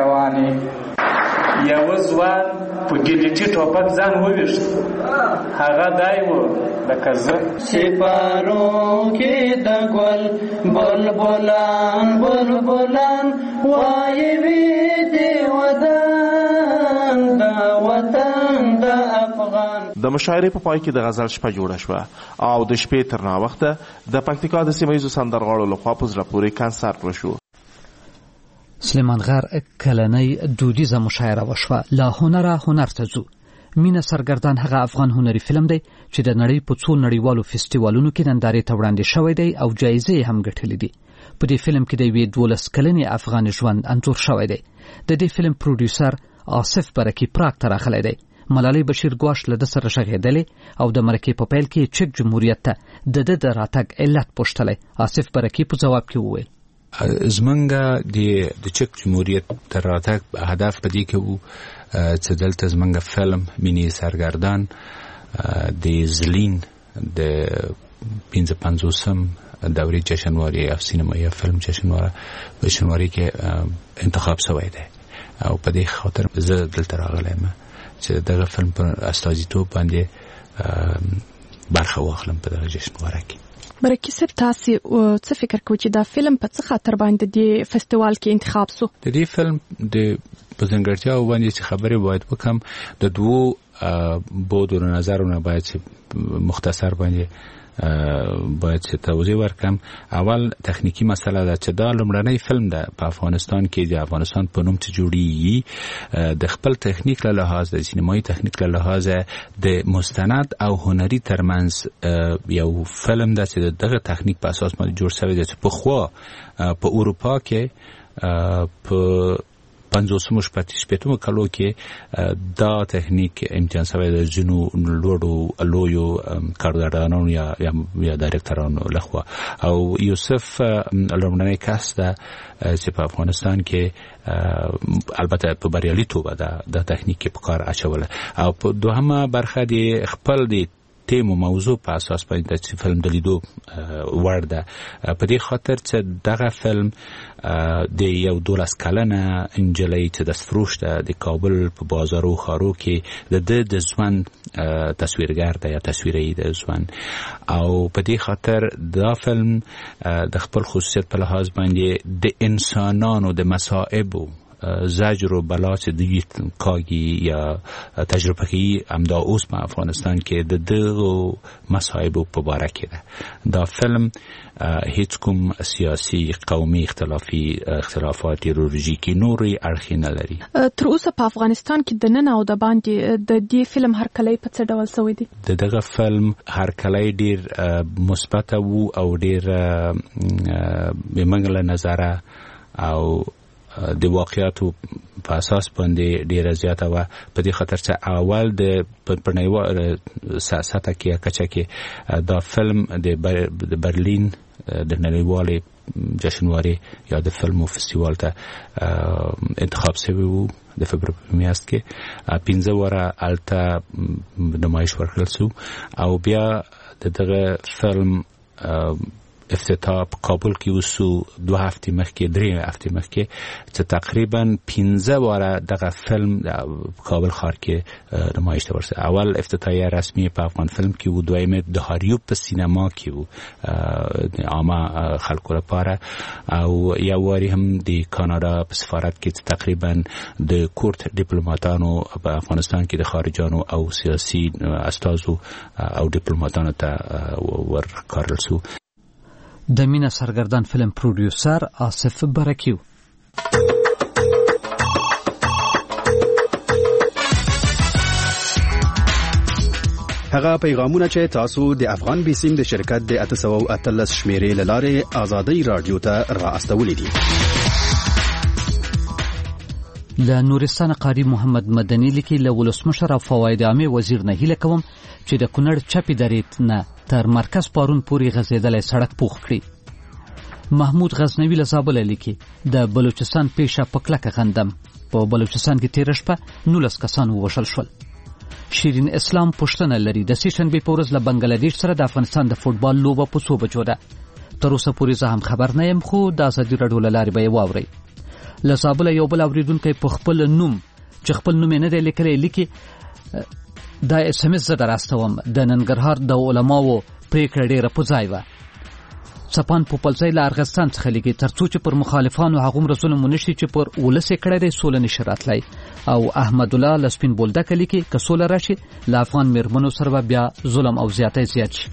رواني. یو ځوان په ګلیټي ټوپک ځان وویشت، هغه دای و لکه زه سپارو کې د ګل بلبلان بلبلان وایي وی دی وطن دا وطن د افغان. د مشاعرې په پای کې د غزل شپه جوړه شوه او د شپې تر ناوخته د پکتیکا د سیمه ییزو سندرغاړو لخوا په زړه پورې کنسرت وشو. سلیمان غر کلنۍ دودیزه مشاعره وشوه. لا هنره هنر ته ځو. مینه سرګردان هغه افغان هنري فلم دی چې د نړۍ په څو نړیوالو فستیوالونو کې نندارې ته وړاندې شوی دی او جایزې هم ګټلې دي. په دې فلم کې د یوې 12 کلنې افغان ژوند انځور شوی دی. د دې فلم پروډوسر آصف برکی پراګ ته راغلی دی. ملالۍ بشیر ګواش له د سره شغېدلې او د مرکې په پیل کې چک جمهوریت ته د راتګ علت پوښتلی. آصف برکی په جواب کې وویل زمونږه د چک جمهوریت تر راتګ هدف په دې کې وو چې دلته زمونږه فلم مینې سرګردان د زلین د 55م دورې جشنواري او سینمایي فلم جشنواري کې انتخاب شوی دی او په دې خاطر زه دلته راغلی یم چې دغه فلم په استازیتوب باندې برخه واخلم په دغه جشنواره کې. برکی صاحب تاسو څه فکر کوئ چې دا فلم په څه خاطر باندې د فستیوال کې انتخاب شو؟ د دې فلم د په ځانګړتیاو باندې چې خبرې باید وکم د دوو بودو نظرونه باید مختصر باندې باید توضیح ورکم. اول تخنیکی مسله ده چې دا لومړنی فلم ده په افغانستان کې د افغانستان په نوم چې جوړیږي د خپل تخنیک له لحاظ د سینمایي تخنیک له لحاظ د مستند او هنري ترمنځ یو فلم ده چې دغه تخنیک په اساس باندې جوړ شوی دی چې په خوا په اروپا کې په 50 کلو کې دا تخنیک امتحان شوی د جنو لویو کارګردانانو یا ډایرکټرانو لخوا او یوسف لومړنی کس ده چې په افغانستان کې البته په بریالیتوب د تخنیک په کار اچوله او په دوهمه برخه د خپل د تیم او موضوع په اساس باندې چې فلم د لیدو وړ ده. په دې خاطر چې دغه فلم د یو 12 کلنه انجلۍ چې د فروش ده د کابل په بازارو خارو کې د ژوند تصویرګر ده یا تصویري د ژوند او په دې خاطر دا فلم د خپل خصوصیت په لحاظ باندې د انسانانو د مصائب زجر و بلا چې دوی کاږي یا تجربه کوي همدا اوس په افغانستان کې د دغو مصایبو په باره کې ده. دا فلم هیڅ کوم سیاسي قومي اختلافات ایدئولوژیکي نوري اړخ نه لري. تر اوسه په افغانستان کې د نن او د باندې د دې فلم هرکلی په څه ډول شوی دی؟ دغه فلم هرکلی ډیر مثبت وو او ډیر بمنګله نظره او د واقعیاتو په اساس باندې ډیره زیاته و. په دې خاطر چې اول د پرنیوال سیاست کې کچا کې دا فلم د برلین د نړیوالې جشنواري یا د فلمو فستیوال ته انتخاب شوی وو د فبروري میاشت کې 15 واره الته نمایش ورکړل شو او بیا دغه فلم افتتاح په کابل کې وسو 2 هفته مخکې 3 هفته مخکې چې تقریبا 15 واره دغه فلم په کابل ښار کې نمایش ته ورسېد. اول افتتاحیه رسمي په افغان فلم کې و، دویمه د هاریوب په سینما کې و د عامه خلکو لپاره او یو واری هم د کاناډا په سفارت کې تقریبا د کورت ډیپلوماټانو په افغانستان کې د خارجانو او سیاسي استازو او ډیپلوماټانو ته ورکړل شو. د مینه سرګردان فلم پروډوسر آصف برکیو. هغه پیغامونه چې تاسو د افغان بیسیم د شرکت د 813 شمیرې لاره آزادۍ رادیو ته را استولې دي. ل نورستان قاری محمد مدني لیکي له ولسمشر او فواید عامه وزیر نه هیله کوم چې د کونړ چپی دریت نه تر مرکز پارون پورې غځېدلې سړک پوخ کړي. محمود غزنوی له زابل لیکي د بلوچستان پیښه پکلکه غندم په بلوچستان کې 13 شپه 19 کسان ووژل شول. شیرین اسلام پښتنه لري د سیشنبه په ورځ له بنگلاديش سره د افغانستان د فوتبال لوبه په څو بجو ده. تر اوسه پورې زه هم خبر نه یم خو د ازادي رادیو لارې به واوري. له زابل یو بل اوریدونکو په خپل نوم چې خپل نوم نه دی لیکلی لیکي د SMS زه دراستوم د ننګرهار د علماو پریکړه ډیره په ځای وه. سپان پوپلزی له ارغستان څخه لیکي ترڅو چې پر مخالفانو هغومره ظلم ونشي چې پر ولس یې کړی دی سوله نشي راتلی. او احمد الله له سپین بولدکه لیکي که سوله راشي له افغان میرمنو سره به بیا ظلم او زیاتی زیات شي.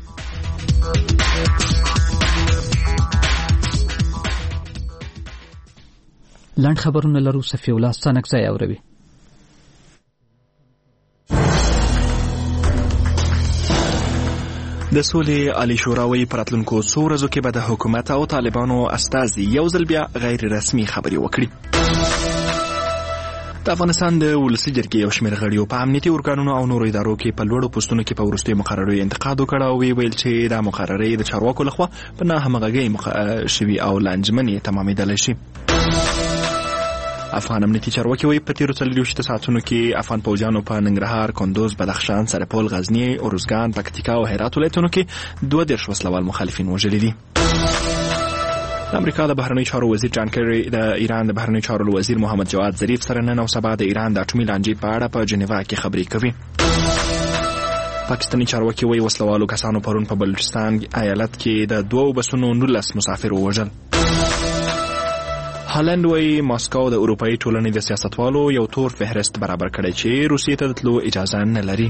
لنډ خبرونه لرو. صفی الله ستانکزی اوروي. د سولې عالی شورا وایي په راتلونکو څو ورځو کې به د حکومت او طالبانو استازي یو ځل بیا غیر رسمي خبرې وکړي. د افغانستان د ولسي جرګې یو شمېر غړیو په امنیتي ارګانونو او نورو ادارو کې په لوړو پوستونو کې په وروستیو مقرریو انتقاد وکړ او ویل چې دا مقررې د چارواکو لخوا په ناهمغږۍ شوي او لانجمنې تمامېدلی شي. افغان امنیتي چارواکي وایي په تیرو 24 ساعتونو کې افغان پوځیانو په ننګرهار، کندوز، بدخشان، سرپل، غزني، ارزګان، پکتیکا او هرات ولایتونو کې 22 وسلوال مخالفین وژلي دي. د امریکا د بهرنیو چارو وزیر جان کیری د ایران د بهرنیو چارو وزیر محمد جواد ظریف سره نن او سبا د ایران د اټومي لانجې په اړه په جنیوا کې خبرې کوي. پاکستاني چارواکي وایي وسلوالو کسانو پرون په بلوچستان ایالت کې د 2 بسونو 19 مسافر ووژل. هالند وایي ماسکو د اروپایي ټولنې د سیاستوالو یو تور فهرست برابر کړی چې روسیې ته د تلو اجازه نه لري.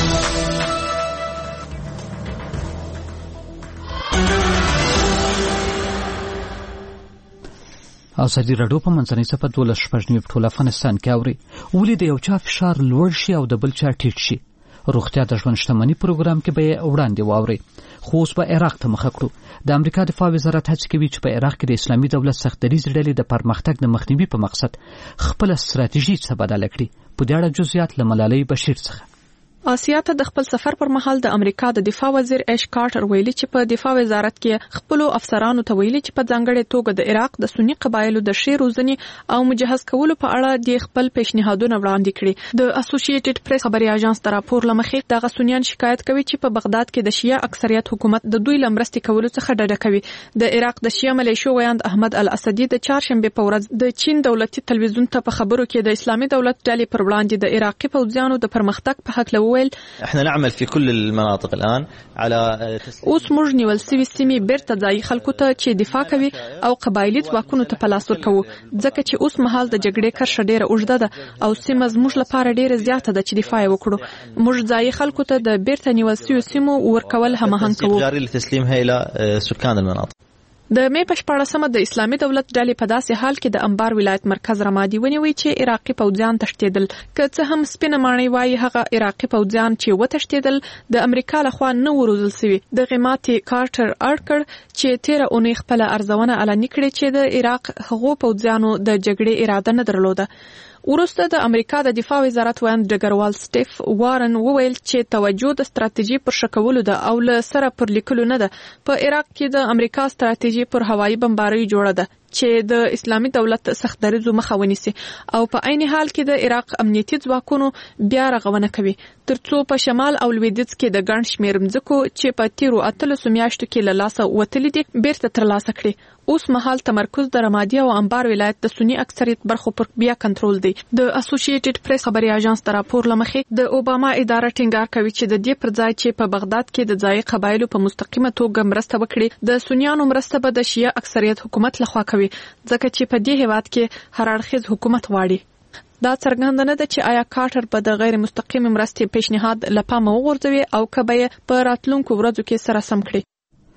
ازادي راډیو په منځنۍ صفحه 12 ټول افغانستان کې اوري. ولې د یو چا فشار لوړ شي او د بل چا ټیټ شي؟ روغتیا د ژوند شتمنۍ پروګرام کې به وړاندې واوري. خو اوس به عراق ته مخه کړو. د امریکا دفاع وزارت هڅه کوي چې په عراق کې د اسلامي دولت سختدریز ډلې د پرمختګ د مخنیوي په مقصد خپل ستراتیژي څه بدله کړي. په دې اړه جزئیات له ملالۍ بشیر څخه. آسیا ته د خپل سفر پر مهال د امریکا د دفاع وزیر ایش کارټر ویلي چې په دفاع وزارت کې خپل افسرانو ته ویلي چې په ځانګړې توګه د عراق د سنی قبایلو د ښې روزنې او مجهز کولو په اړه د خپل پیشنهادونه وړاندې کړي. د اسوسییټډ پریس خبري اژانس د راپور لمخې د غسونیان شکایت کوي چې په بغداد کې د شیعه اکثریت حکومت د دوی لمرستي کولو څخه ډډه کوي. د عراق د شیعه ملیشو ویاند احمد الاسدی د چهارشنبه په ورځ د چین دولتي تلویزیون ته په خبرو کې د اسلامي دولت ډلې پر وړاندې د عراقي پوځیانو د پرمختګ په حق لویل احنا نعمل في كل المناطق الان على اوس موږ نیول سوي سیمې بیرته ځای خلکو ته چې دفاع کوي او قبایلی ځواکونو ته پلاس ورکوو ځکه چې اوس مهال د جګړې کرښه ډیره اوږده ده او سیمه زموږ لپاره ډیره زیاته ده چې دفاع وکړو. موږ ځای خلکو ته د بیرته نیول سوي سیمو ورکول هماهنګ کوو. جاري لتسليمها الى سكان المناطق. د مې په 14مه د اسلامي دولت ډلې په داسې حال کې د انبار ولایت مرکز رمادي ونیوي چې عراقي پوځیان تښتېدل. که څه هم سپینه ماڼۍ وایي هغه عراقي پوځیان چې وتښتېدل د امریکا لخوا نه وروزل سوي. د غماتي کارټر اړکړ چې 13 اونۍ خپل ارزونه اعلان کړي چې د عراق هغو پوځیانو د جګړې اراده نه درلوده. وروسته د امریکا د دفاع وزارت ویاند ډګروال سټیف وارن وویل چې توجه د ستراتیژي پر شکولو ده او له سره پر لیکلو نه ده. په عراق کې د امریکا ستراتیژي پر هوایي بمبارۍ جوړه ده چې د اسلامي دولت سختدریزو مخه ونیسي او په عین حال کې د عراق امنیتي ځواکونو بیا رغونه کوي ترڅو په شمال او لویدیځ کې د ګڼ شمېر مځکو چې په تیرو 13 میاشتو کې له لاسه وتلي دي بیرته ترلاسه کړي. اوس مهال تمرکز د رمادي او انبار ولایت د سنی اکثریت برخو پر بیا کنټرول دی. د اسوسییټډ پریس خبري اژانس د راپور لمخې د اوباما اداره ټینګار کوي چې د دې پر ځای چې په بغداد کې د ځای قبایلو په مستقیمه توګه مرسته وکړي د سنیانو مرسته به د شیعه اکثریت حکومت لخوا کوي ځکه چې په دې هیواد کې هر اړخیز حکومت واړي. دا څرګنده نه ده چې آیا کارټر په د غیر مستقیم مرستې پیشنهاد لپاره وغورځوي او کبه په راتلونکو ورځو کې سره سم کړي.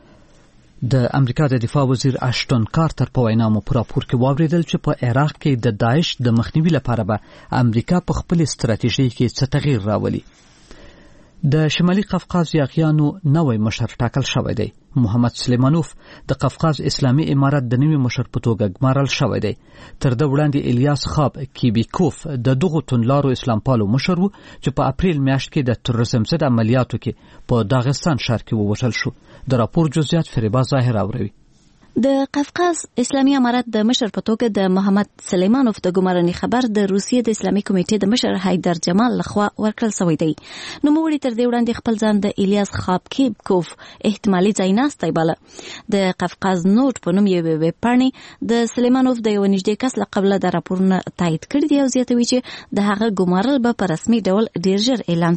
د امریکا د دفاع وزیر اشټون کارټر په وینا مو پر راپور کې واوریدل چې په عراق کې د داعش د مخنیوي لپاره به امریکا په خپل ستراتیژي کې څه تغییر راولي. د شمالي قفقاز یاغیانو نوې مشر ټاکل شوی دی. محمد سلیمانوف د قفقاز اسلامي امارت د نوي مشر په توګه ګمارل شوی دی. تر د وړاندې الیاس خاب کیبیکوف د دغه تونلارو اسلام پالو مشر و چې په اپریل میاشت کې د تروریزم ضد عملیاتو کې په داغستان ښار کې ووژل شو. د راپور جزئیات فریبا ظاهر اوروي. د قفقاز اسلامي امارت د مشر په توګه د محمد سلیمانوف د ګمارنې خبر د روسیې د اسلامي کمیټې د مشر حیدر جمال لخوا ورکړل شوی دی. نوموړي تر دې وړاندې خپل ځان د الیاس خابکیبکوف احتمالي ځایناستی باله. د قفقاز نوټ په نوم یوې ویبپاڼې د سلیمانوف د یو نږدې کس له قبله د راپورونه تایید کړي دي او زیاتوي چې د هغه ګمارل به په رسمي ډول ډیر ژر اعلان شي.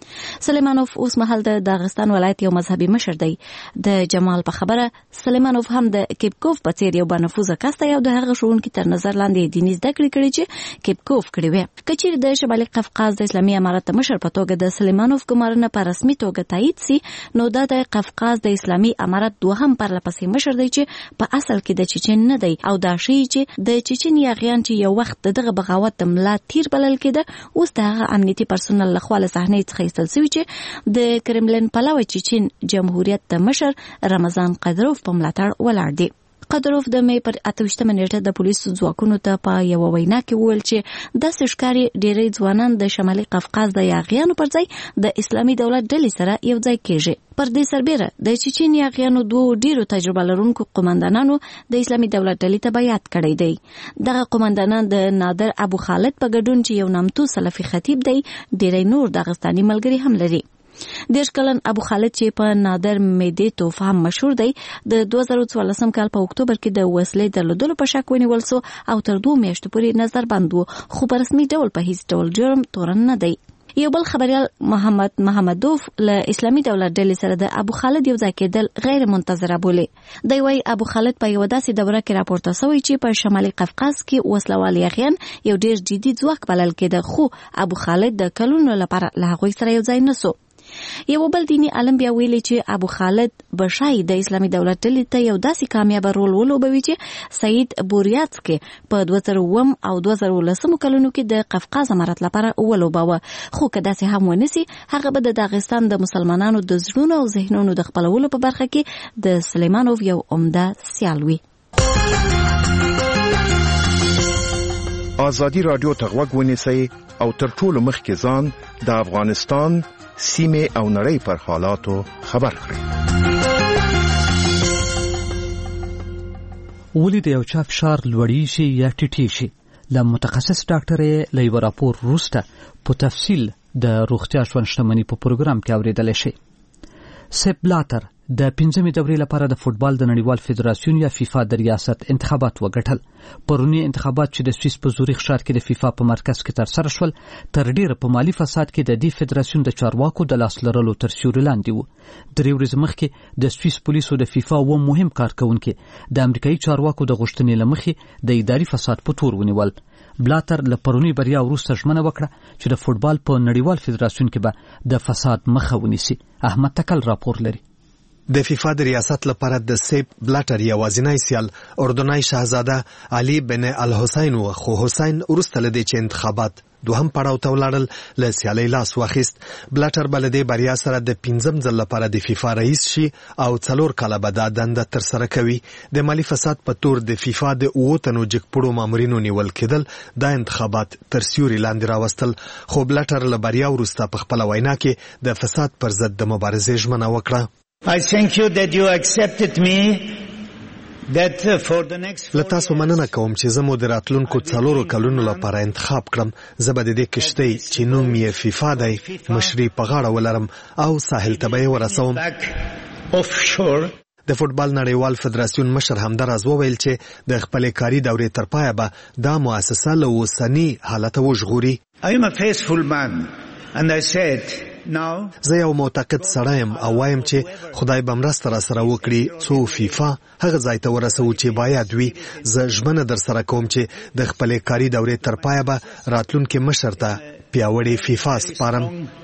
سلیمانوف اوس مهال د داغستان ولایت یو مذهبي مشر دی. د جمال په خبره سلیمانوف هم د کیپکوف په څیر یو بانفوذه کس دی او د هغه ښوونکي تر نظر لاندې دیني زده کړې کړې چې کیپکوف کړې وې. که چیرې د شمالي قفقاز د اسلامي امارت مشر په توګه د سلیمانوف ګمارنه په رسمي توګه تایید سي، نو دا د قفقاز د اسلامي امارت دوهم پرلپسې مشر دی چې په اصل کې د چچن نه دی او دا ښیي چې د چچن یاغیان چې یو وخت دغه بغاوت د ملا تیر بلل کېده، اوس د هغه امنیتي پرسونل لخوا له صحنې څخه ایستل سوي چې د کرملین پلوه چچن جمهوریت د مشر رمضان قدروف په ملاتړ ولاړ دی. قدروف د مې پر 28 نیټه د پولیسو ځواکونو ته په یو وینا کې وویل چې د سشکاري ډېری ځوانان د شمالي قفقاز د یاغیانو پر ځای د اسلامي دولت ډلې سره یو ځای کېږي. پر دې سربېره د چچن یاغیانو دوه ډیرو تجربه لرونکو قومندانانو د اسلامي دولت ډلې ته بیعت کړی دی. دغه قومندانان د نادر ابو خالد په ګډون چې یو نامتو سلفي خطیب دی، ډېری نور داغستاني ملګري هم لري. 10 کلن ابو خالد چې په نادر میدې توف هم مشهور دی، د 2014 کال په اکتوبر کې د وسلې درلودلو په شک ونیول سو او تر 2 میاشتو پورې نظربند و، خو په رسمي ډول په هیڅ ډول جرم تورن نه دی. یو بل خبريال محمد محمدوف له اسلامي دولت ډلې سره د ابو خالد یو ځای کېدل غیر منتظره بولي. دی وايي ابو خالد په یو داسې دوره کې راپورته شوی چې په شمالي قفقاز کې وسلوال یاغیان یو ډیر جدي ځواک بلل کېده، خو ابو خالد د کلونو لپاره له هغوی سره یو ځای نسو. یو بل دینی عالم بیا ویلي چې ابو خالد بشای د اسلامي دولت ډلې ته یو داسې کامیاب رول ولوبوي چې سعید بوریاتسکي په 2009 او 2010 کلونو کې د قفقاز امارت لپاره ولوباوه، خو که داسې هم ونسي، هغه به د داغستان د مسلمانانو د زړونو او ذهنونو د خپلولو په برخه کې د سلیمانوف یو عمده سیال وي. آزادی رادیو ته غوږ ونیسئ او تر ټولو مخکې ځان د افغانستان سیمه او نړۍ پر حالاتو خبر کړئ. ولې د یو چا فشار لوړی شي یا ټیټی شي؟ له متخصص ډاکټر له یو راپور وروسته په تفصیل د روغتیا ژوند شتمنۍ په پروګرام کې اوریدل شي. سیپ بلاتر د 15مې دورې لپاره د فوتبال د نړیوال فدراسیون یا فیفا د ریاست انتخابات وګټل. پرونی انتخابات چې د سویس په زوریخ ښار کې د فیفا په مرکز کې ترسره شول، تر ډیره په مالی فساد کې د دې فدراسیون د چارواکو د لاس لرلو تر سیوري لاندې وو. 3 ورځې مخکې د سویس پولیسو د فیفا و مهم کارکونکي د امریکایي چارواکو د غوښتنې لمخې د اداري فساد په تور ونیول. بلاتر له پرونی بریا وروسته ژمنه وکړه چې د فوتبال په نړیوال فدراسیون کې به د فساد مخه ونیسي. احمد تکل راپور لري. د فیفا د ریاست لپاره د سیپ بلاتر یوازینی سیال اردنی شاهزاده علي بن الحسین و، خو حسین وروسته له دې چې انتخابات دوهم پړاو ته ولاړل له سیالۍ لاس واخیست. بلاتر به له دې بریا سره د 15م ځل لپاره د فیفا رئیس شي او 4 کاله به دا دنده ترسره کوي. د مالی فساد په تور د فیفا د 9 تنو جګپړو مامورینو نیول کېدل دا انتخابات تر سیوري لاندې راوستل، خو بلاتر له بریا وروسته په خپله وینا کې د فساد پر ضد د مبارزې ژمنه وکړه. I thank you that you accepted me that for the next له تاسو مننه کوم چې زه مو د راتلونکو 4 کلونو لپاره انتخاب کړم. زه به د دې کشتۍ چې نوم یې فیفا دی مشري په غاړه ولرم او ساحل ته به یې ورسوم. د فوتبال نړیوال فدراسیون مشر همداراز وویل چې د خپلې کاري دورې تر پایه به دا مؤسسه له اوسني حالته وژغوري. I am a faithful man and I said زه یو معتقد سړی یم او وایم چې خدای به مرسته را سره وکړي څو فیفا هغه ځای ته ورسوو چې باید وي. زه ژمنه در سره کوم چې د خپلې کاري دورې تر پایه به راتلونکي مشر ته پیاوړې فیفا سپارم.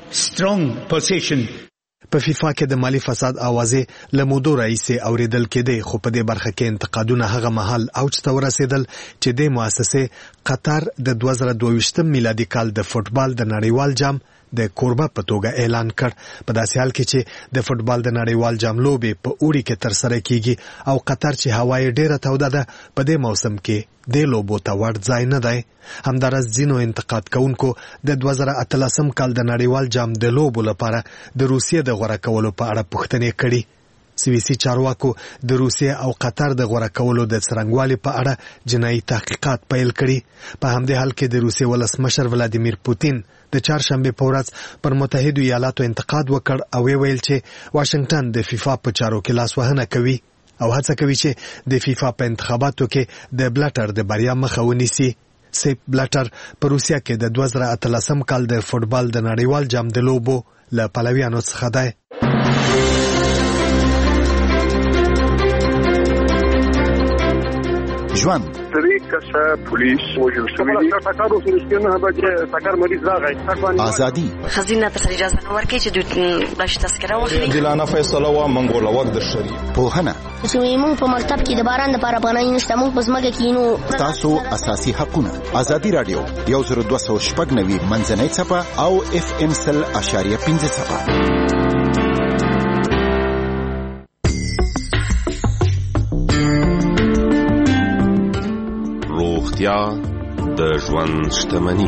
په فیفا کې د مالی فساد اوازې له مودو راهیسې اوریدل کېدې، خو په دې برخه کې انتقادونه هغه مهال اوج ته ورسېدل چې د مؤسسې قطر د 2022 میلادي کال د فوتبال د نړیوال جام د کوربه په توګه اعلان کړ. په داسې حال کې چې د فوتبال د نړیوال جام لوبې په اوړي کې ترسره کیږي او قطر چې هوا یې ډیره توده ده، په دې موسم کې د لوبو ته ورته ځای نه دی. همداراز ځینو انتقاد کوونکو د 2018 کال د نړیوال جام د لوبو لپاره د روسیې د غوړه کولو په اړه پوښتنې کړي. سویسي چارواکو د روسیې او قطر د غوړه کولو د څرنګوالي په اړه جنایي تحقیقات پیل کړي. په همدې حال کې د روسیې ولسمشر ولادیمیر پوتین د چهارشنبه په ورځ پر متحده ایالاتو انتقاد وکړ او ویل چې واشنگټن د فیفا په چارو کې لاسوهنه کوي او هڅه کوي چې د فیفا په انتخاباتو کې د بلاتر د بریا مخه ونیسي. سیپ بلټر په روسیا کې د 2013 کال د فوټبال د نړیوال جام د لوبو له پلویانو څخه دی. ژوند ازادي خزینه ته اجازه نه ورکړي چې دوی بلش تذکره واخلي. دلانه فیصله و منګول وخت د شری پوهنه چې موږ په مکتب کې د باران لپاره پناه نشته، موږ په ځمکه کې نو تاسو اساسي حقونه. ازادي رادیو 10290 منځنۍ صفه او FM 100.5 صفه. روغتیا د ژوند شتمني.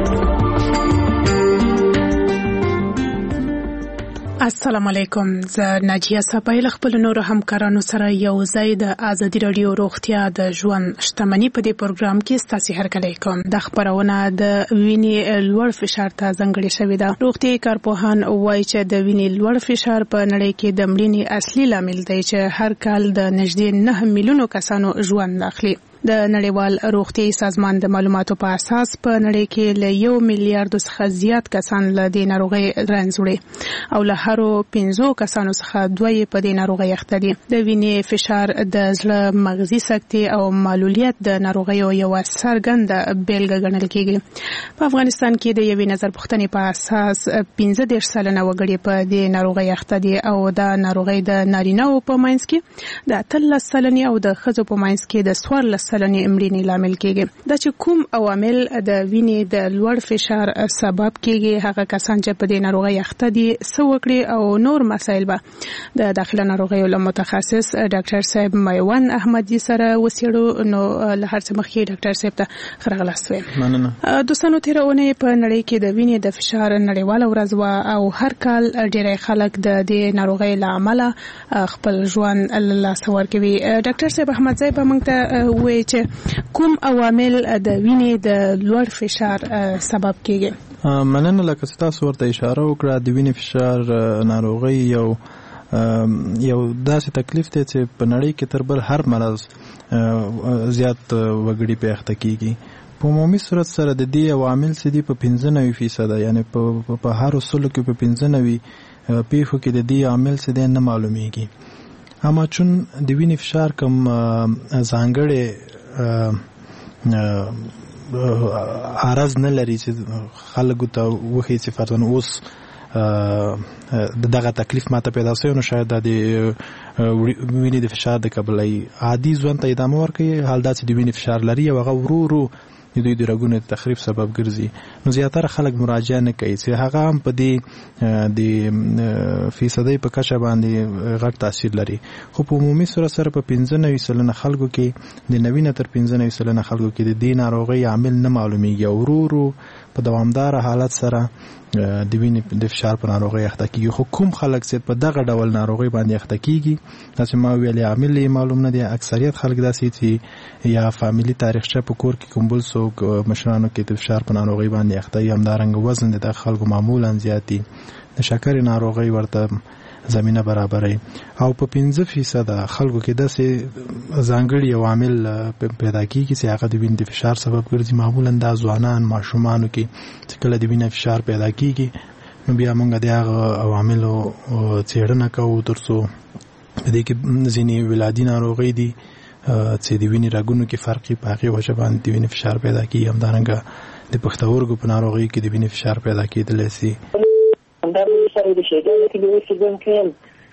السلام علیکم. زه ناجیه صاحب خپل نور همکارانو سره یو ځای د ازادي رادیو روغتیا د ژوند شتمني په دې پروګرام کې ستاسو هرکلی کوم. د خبرونه د وینې لوړ فشار ته ځانګړې شوې ده. روغتي کارپوهان وایي چې د وینې لوړ فشار په نړۍ کې د مړینې اصلي لامل دی چې هر کال د نږدې 9 میلیونو کسانو ژوند اخلي. د نړیوال روغتي سازمان د معلوماتو په اساس په نړۍ کې له 1 میلیارډ څخه زیات کسان له دې ناروغۍ رنځ وړي او له هرو 5 کسانو څخه 2 په دې ناروغۍ اخته دي. د وینې فشار د زړه مغزي سکتې او معلولیت د ناروغیو یو څرګنده بیلګه ګڼل کیږي. په افغانستان کې د یوې نظر پوښتنې په اساس 15 سلنه وګړي په دې ناروغۍ اخته دي او دا ناروغۍ د نارینه‌و په منځ کې د 13 سلنې او د ښځو په منځ کې د 14 سلنې مړینې لامل کیږي. دا چې کوم عوامل د وینې د لوړ فشار سبب کیږي، هغه کسان چې په دې ناروغۍ اخته دي څه وکړي او نور مسایل به د داخله ناروغیو له متخصص ډاکټر صاحب میوان احمدی سره وسیړو. نو له هر څه مخکې ډاکټر صاحب ته خرغلاست وایم. مننه. دوستانو تیرونه په نړۍ کې د وینې د فشار نړیواله ورځ وا او هر کال ډیری خلک د دې ناروغۍ له امله خپل ژوند له لاسه ورکوي. ډاکټر صاحب احمد صاحب موږ ته وایي چې کوم عوامل د وینې د لوړ فشار سبب کیږي؟ مننه. لکه تاسو ورته اشاره وکړه، د وینې فشار ناروغي یو داسې تکلیف دی چې په نړۍ کې تر بل هر مرض زیات وګړي په اخته کیږي. په عمومي صورت سره د دې عوامل څه دي په 95%، یعنی په هر 100 کې په 95 پیښو کې د دې عامل څه دی نه معلومیږي. اما چون د وینې فشار کوم ځانګړی عرض نه لري چې خلکو ته وخی چې فرضاً اوس دغه تکلیف ماته پیدا شوی، نو شاید د وینې د فشار د کبلای عادي ژوند ته ادامه ورکړي. حال دا چې د وینې فشار لري او هغه ورو د دوی د رګونو د تخریب سبب ګرځي، نو زیاتره خلک مراجعه نه کوي چې هغه هم په دې د فیصدي په کچه باندې غټ تاثیر لري. خو په عمومي صورت سره په 95% خلکو کې د 90 تر 95% خلکو کې د دې ناروغي عامل نه معلومیږي او ورو په دوامدار حالت سره د وینې د فشار په ناروغي اخته کیږي. خو کوم خلک چې په دغه ډول ناروغي باندې اخته کیږي، تاسو ما ویلي عامل معلوم نه دي. اکثریت خلک داسې چې یا فامیلی تاریخچه په کور کې کوم بل څوک مشرانو کې د فشار په ناروغي باندې اخته یا همدارنګه وزن د خلکو معمولا زیات دي، د شکر ناروغي ورته زمينه برابرای او په 15% خلکو کې داسې ځانګړي عوامل پیدا کیږي چې هغه د وینې د فشار سبب ګرځي. معمولا د ځوانان ماشومانو کې چې کله د وینې فشار پیدا کیږي، نو بیا موږ د هغه عواملو څېړنه کوو ترڅو په دې کې ځینې ولادي ناروغي دي چې د وینې رګونو کې فرقي په هغې وجه باندې د وینې فشار پیدا کیږي. همدارنګه د پښتورګو په ناروغۍ کې د وینې فشار پیدا کېدلی شي. همدا سره د شیګانو کې د اوسېدون کې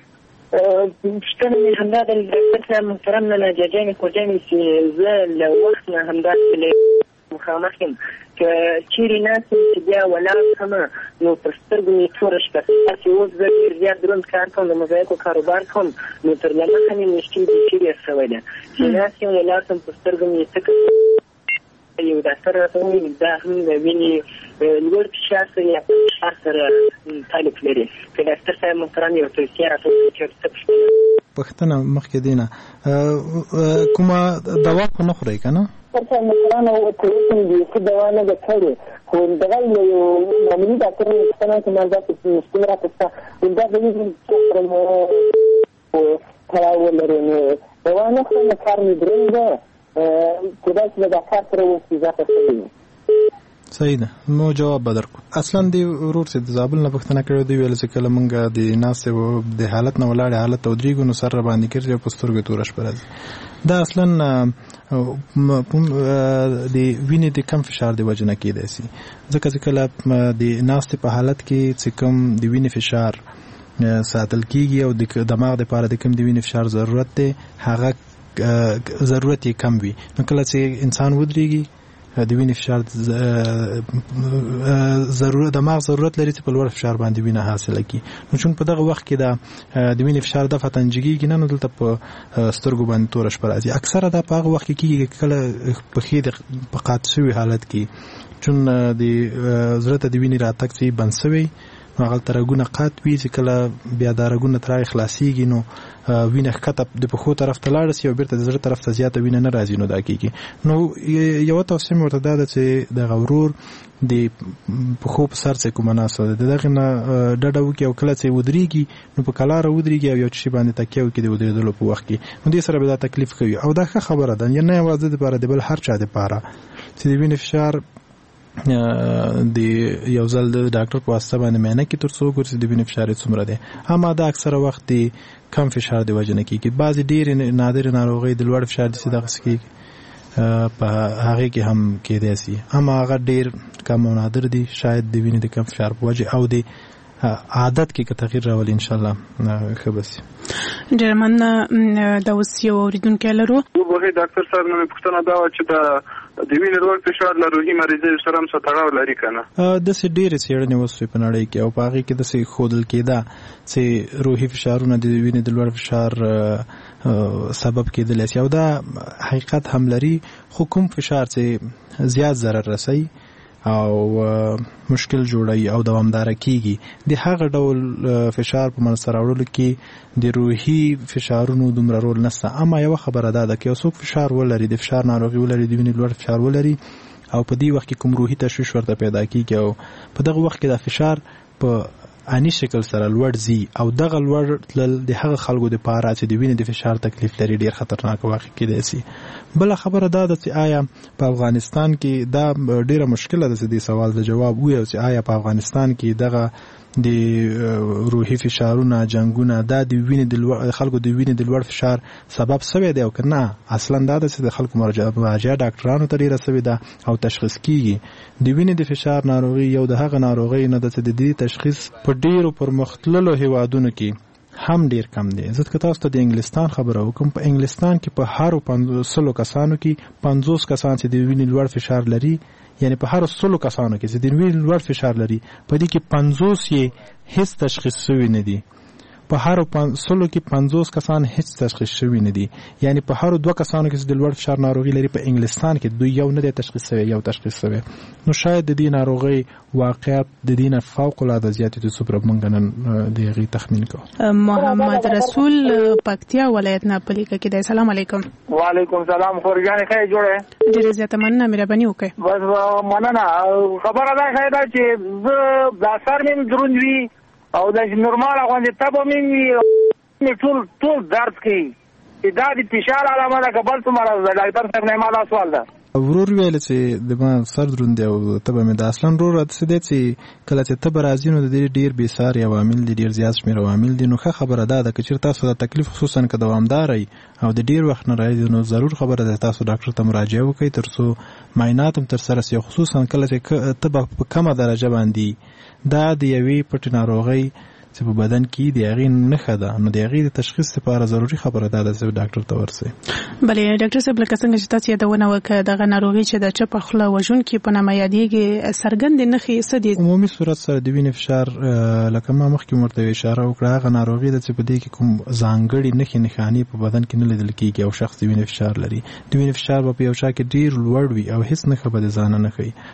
پوښتنه مې همدا د ډاکټر صاحب محترم نه جاجانې کوجانې چې زه له وخت نه همداسې مخامخ یم که چیرې ناست یم چې بیا ولاړ شم نو پر سترګو مې توره شپه چې اوس زه ډېر زیات دروند کار کوم، د مزایکو کاروبار کوم، نو تر له مخه مې مشکل بیخي ډېر شوی دی چې ناست یم ولاړ شم پر سترګو مې څه یو ډاکټر راته وویل دا هم د وینې لوړ فشار سره یا فشار سره تعلق لري. که ډاکټر صاحب محترم یو توصیه راته وکړي چې څه پوښتنه مخکې دی نه کومه دوا خو نه خورئ که نه؟ ورته مشرانو ورته وکړم بیخي دوا نه ده کړې، خو دغه یو معمولي ډاکټر مې پوښتنه وکړه ما داسې مشکل راته شته، دا د وینې سره مو تړاو ولري، نو دوا نه خورم کار مې دروند ده کېدای شي د کار سره وشي زیاته شوې صحیح ده. نو جواب بدر کو اصلا دی ورور چې د زابل نه پښتنه کړو دی ویل چې کله مونږه د ناسته د حالت نه ولاړ حالت او دریګو نو سره باندې کړی په سترګو تورش پرځي دا اصلا د وینې د کم فشار دی وجنه کېدای شي ځکه چې کله د ناسته په حالت کې چې کم د وینې فشار ساتل کیږي او د دماغ لپاره د کم د وینې فشار ضرورت دی هغه ضرورت یې کم وي نو کله چې انسان ودرېږي د وینې فشار ضرورت دماغ ضرورت لري چې په لوړ فشار باندې وینه حاصله کړي نو چون په دغه وخت کې د وینې فشار د فتنجګي نه نو دلته په سترګو باندې تورش پرځي اکثره دا په هغه وخت کې کېږي کله په خې په قات شوی حالت کې چون د ضرورت د وینې راتګ چې بنسوي هغه ترګونه قات وی چې کله بیا دارګونه تر خلاصيږي نو وینه خطه د پخو طرف ته لاړ سي او بیرته د زړه طرف ته زیاته وینه نه راځي نو دا کیږي نو یو توصیه ورته ده چې د غورور د پخو په سر څخه کومه ناسه ده دغه نه ډډه وکي او کله چې ودرېږي نو په کلار ودرېږي او یو شی باندې تکیه وکي د ودرېدلو په وخت کې نو دې سره به دا تکلیف کوي او دا ښه خبره ده نه یوازې د لپاره د بل هر چا لپاره چې د وینې فشار د یو ځل د ډاکټر په واسطه باندې معنی کې تر څو ګورسي د وینې فشار څومره دی اما دا اکثره وخت دی کم فشار دی وجنه کیږي بعضی ډیر نادر ناروغي د لوړ فشار دي دغه سکی په هغه کې هم کېدای شي اما هغه ډیر کم او نادر دي شاید د وینې د کم فشار په وجه او د عادت کې تغییر راولي ان شاء الله خبرسي ډیر مننه دا اوس یو اوریدونکو لرو وګورئ ډاکټر صاحب نو پښتنه دا چې د وینې لوړ فشار له روحي مرضۍ سره هم تړاو لري کنه د سې ډېر څېړنې وسوي په نړۍ کې او په هغه کې د سې خودل کېده چې روحي فشارونه د وینې د لوړ فشار سبب کېدلی شي او دا حقیقت هم لري خو کوم فشار چې زیات ضرر رسوي او مشکل جوړي او دوامدار کیږي د هغه ډول فشار په منځ راوړلو کې د روحي فشارونو دومره رول نشته اما یو خبره ده چې اوسو فشار ولري د فشار ناروغي ولري د وینې لوړ فشار ولري او په دې وخت کې کوم روحي تشویش ورته پیدا کیږي او په دغه وخت کې د فشار په اني شکل سره لوړ زی او دغه لوړ د هغه خلکو د پاره چې د وینې د فشار تکلیف لري ډیر خطرناک واقع کېدای شي بل خبره دا ده چې آیا په افغانستان کې دا ډیره مشکله ده چې د سوال د جواب وي چې آیا په افغانستان کې دغه د روحي فشارونه جنگونه د وینې د خلکو د وینې د لوړ فشار سبب سوی دی او کنه اصلا دا د خلکو مراجعه ډاکټرانو ته ډیره سوی ده او تشخیص کیږي د وینې د فشار ناروغي یو د هغه ناروغي نه ده چې د دې تشخیص په ډیرو پرمختللو هیوادونو کې هم ډیر کم دی ځکه تاسو ته د انګلستان خبره وکم په انګلستان کې په هر 500 کسانو کې 50 کسان چې د وینې لوړ فشار لري یعنی په هر 100 کسانو کې چې د وینې لوړ فشار لري په دې کې 50 یې هیڅ تشخیص شوی نه دي په هر 100 کې 50 کسان هیڅ تشخیص شوی نه دي یعنی په هر 2 کسانو کې د لوړ فشار ناروغي لري په انګلستان کې دوی یو نه دی تشخیص شوی یو تشخیص شوی نو شاید د دې ناروغي واقعیت د دینه فوق العاده زیاتې د سوپر منګنن دی تخمین کو محمد رسول پکتیا ولایت نه پلیکه کې د سلام علیکم وعلیکم سلام خورجان خیر جوړه ډیر زیاته مننه مهرباني وکړئ بس مننه خبره ده خیر چې د اثر من دروندوي او د نورمال غونډه تبو مين ټول درد کوي دا د فشار علامه ده قبل ته مرز ده ډاکټر صاحب نه ما سوال ده ورور ویل چې د ما سر دروند دی او تبه مې د اصلا ورور راته دي چې کله چې تبه راځي نو د ډیر بي سار عوامل دي ډیر زیات شمیر عوامل دي نو ښه خبره ده چې چیرته تاسو د تکلیف خصوصا که دوامدار او د ډیر وخت نه راځي نو ضرور خبره ده تاسو ډاکټر ته مراجعه وکړئ ترڅو معاینات هم تر سره شي خصوصا کله چې تبه په کومه درجه باندې دا د یوې پټ ناروغي چې په بدن کې د هغې نښه ده نو د هغې د تشخیص لپاره ضروري خبره ده چې ډاکټر ته ورسئ بلې ډاکټر صاحب لکه څنګه چې تاسو یادونه وکړه دغه ناروغي چې د چپه خوله وژونکي په نامه یادېږي څرګندې نښې څه دي عمومي صورت سره د وینې فشار لکه ما مخکې ورته اشاره وکړه هغه ناروغي ده چې په دې کې کوم ځانګړي نښې نښانې په بدن کې نه لیدل کېږي او شخص د وینې فشار لري د وینې فشار به په یو چا کې ډېر لوړ وي او هېڅ نښه به د ځانه نه ښیي